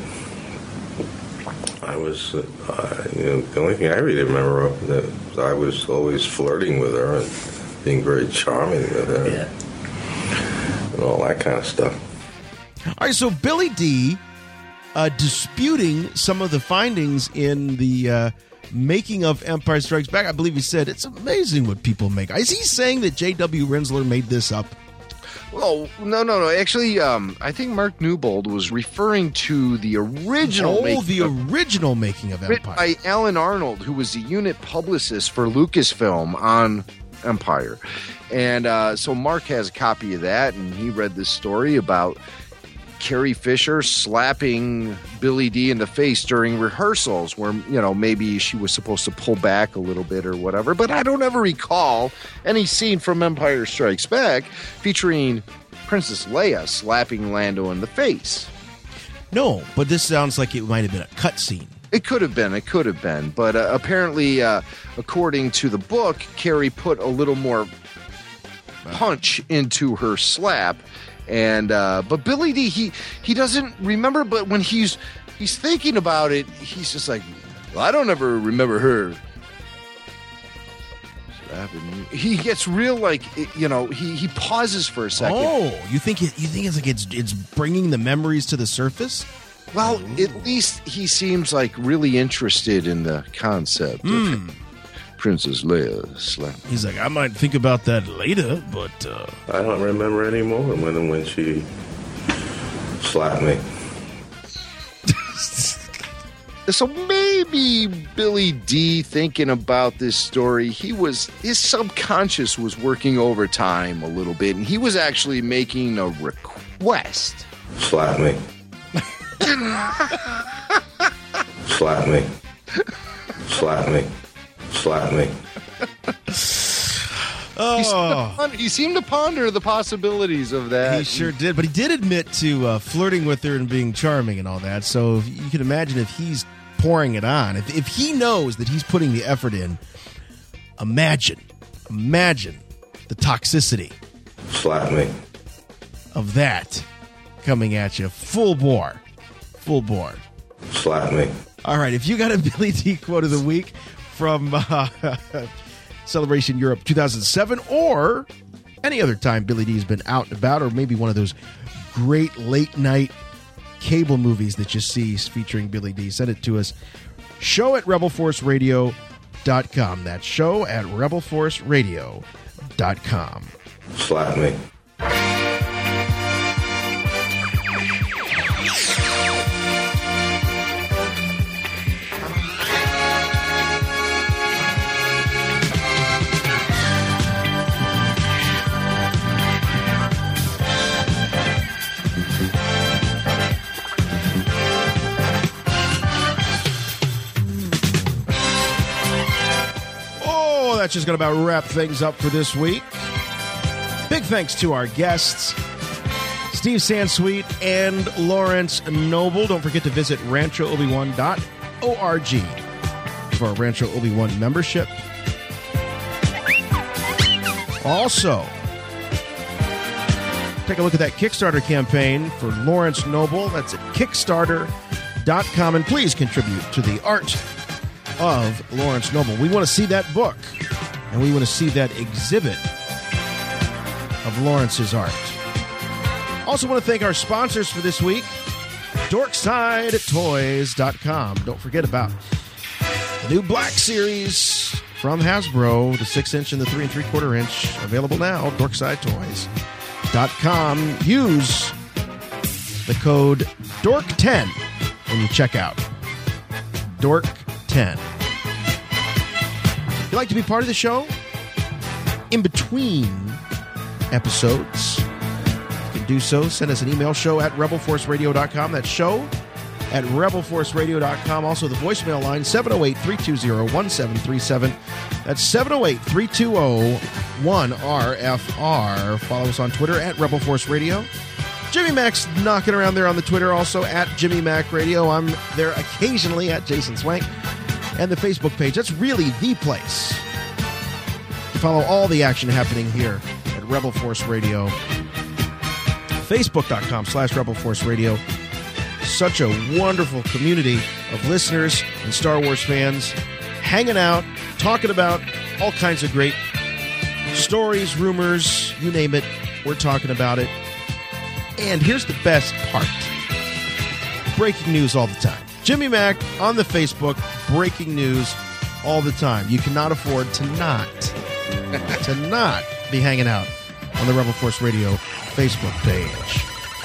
I was, the only thing I really remember that I was always flirting with her and being very charming with her, and all that kind of stuff. All right, so Billy D disputing some of the findings in the making of Empire Strikes Back. I believe he said it's amazing what people make. Is he saying that J.W. Rinsler made this up? Oh, no. Actually, I think Mark Newbold was referring to the original original making of Empire. By Alan Arnold, who was the unit publicist for Lucasfilm on Empire. And so Mark has a copy of that, and he read this story about Carrie Fisher slapping Billy Dee in the face during rehearsals where, maybe she was supposed to pull back a little bit or whatever. But I don't ever recall any scene from Empire Strikes Back featuring Princess Leia slapping Lando in the face. No, but this sounds like it might have been a cutscene. It could have been. But apparently, according to the book, Carrie put a little more punch into her slap. And but Billy Dee, he doesn't remember, but when he's thinking about it, he's just like, well, I don't ever remember her slapping me. He gets real, like, he pauses for a second. Oh, you think it's like it's bringing the memories to the surface? Well, at least he seems like really interested in the concept of Princess Leia slap. He's like, I might think about that later, but I don't remember anymore when she slapped me. So maybe Billy Dee, thinking about this story, his subconscious was working overtime a little bit, and he was actually making a request. Slap me. Slap me. Slap me. Slap me. Oh. He seemed to ponder the possibilities of that. He sure did, but he did admit to flirting with her and being charming and all that. So you can imagine if he's pouring it on, if he knows that he's putting the effort in, imagine the toxicity. Slap me. Of that coming at you full bore. Slap me. All right, if you got a Billy Dee quote of the week from Celebration Europe 2007 or any other time Billy Dee's been out and about, or maybe one of those great late night cable movies that you see featuring Billy Dee, send it to us. Show at rebelforceradio.com. That's show at rebelforceradio.com. Slap me. That's just going to about wrap things up for this week. Big thanks to our guests, Steve Sansweet and Lawrence Noble. Don't forget to visit ranchoobi-wan.org for a Rancho Obi-Wan membership. Also, take a look at that Kickstarter campaign for Lawrence Noble. That's at Kickstarter.com. And please contribute to the art of Lawrence Noble. We want to see that book, and we want to see that exhibit of Lawrence's art. Also want to thank our sponsors for this week, DorksideToys.com. Don't forget about the new Black Series from Hasbro, the 6-inch and the 3 3/4-inch, available now, DorksideToys.com. Use the code DORK10 when you check out. DORK10. If you'd like to be part of the show, in between episodes, you can do so. Send us an email, show at rebelforceradio.com. That's show at rebelforceradio.com. Also, the voicemail line, 708-320-1737. That's 708-320-1RFR. Follow us on Twitter at Rebel Force Radio. Jimmy Mac's knocking around there on the Twitter, also at Jimmy Mac Radio. I'm there occasionally at Jason Swank. And the Facebook page. That's really the place to follow all the action happening here at Rebel Force Radio. Facebook.com/Rebel Force Radio. Such a wonderful community of listeners and Star Wars fans hanging out, talking about all kinds of great stories, rumors, you name it. We're talking about it. And here's the best part. Breaking news all the time. Jimmy Mac on the Facebook, breaking news all the time. You cannot afford to not be hanging out on the Rebel Force Radio Facebook page.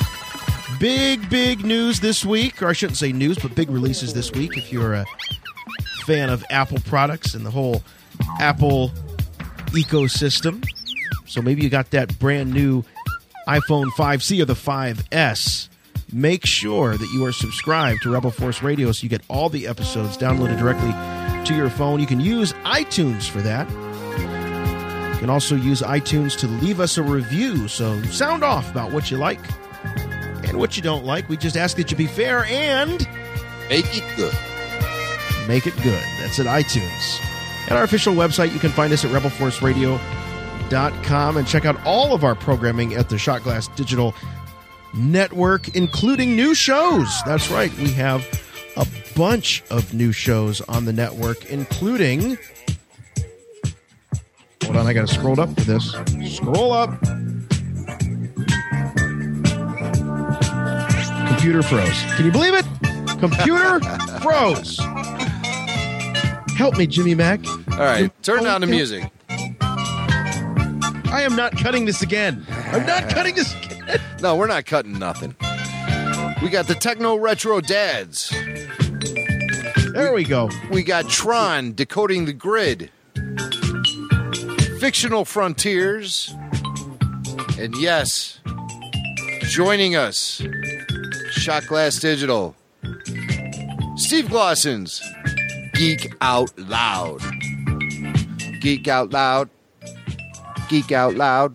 Big news this week, or I shouldn't say news, but big releases this week if you're a fan of Apple products and the whole Apple ecosystem. So maybe you got that brand new iPhone 5C or the 5S. make sure that you are subscribed to Rebel Force Radio so you get all the episodes downloaded directly to your phone. You can use iTunes for that. You can also use iTunes to leave us a review. So sound off about what you like and what you don't like. We just ask that you be fair and make it good. Make it good. That's at iTunes. At our official website, you can find us at rebelforceradio.com and check out all of our programming at the Shot Glass Digital Network, including new shows. That's right. We have a bunch of new shows on the network, including... Hold on, I got to scroll up for this. Scroll up. Computer froze. Can you believe it? Computer froze. Help me, Jimmy Mac. All right, turn down the music. I am not cutting this again. I'm not cutting this again. No, we're not cutting nothing. We got the Techno Retro Dads. There we go. We got Tron Decoding the Grid. Fictional Frontiers. And yes, joining us, Shot Glass Digital, Steve Glossen's Geek Out Loud. Geek Out Loud. Geek Out Loud.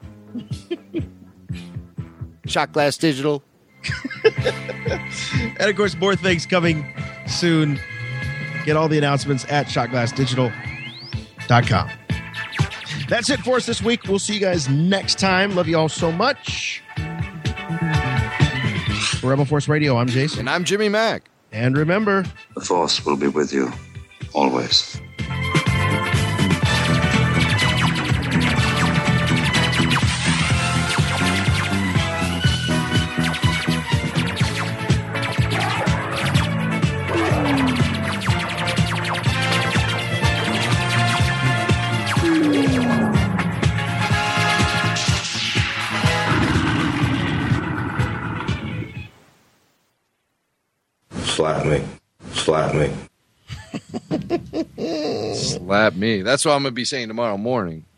Shot Glass Digital. And of course, more things coming soon. Get all the announcements at shotglassdigital.com. That's it for us this week. We'll see you guys next time. Love you all so much. For Rebel Force Radio, I'm Jason. And I'm Jimmy Mac. And remember, The Force will be with you, always. Slap me. Slap me. Slap me. That's what I'm going to be saying tomorrow morning.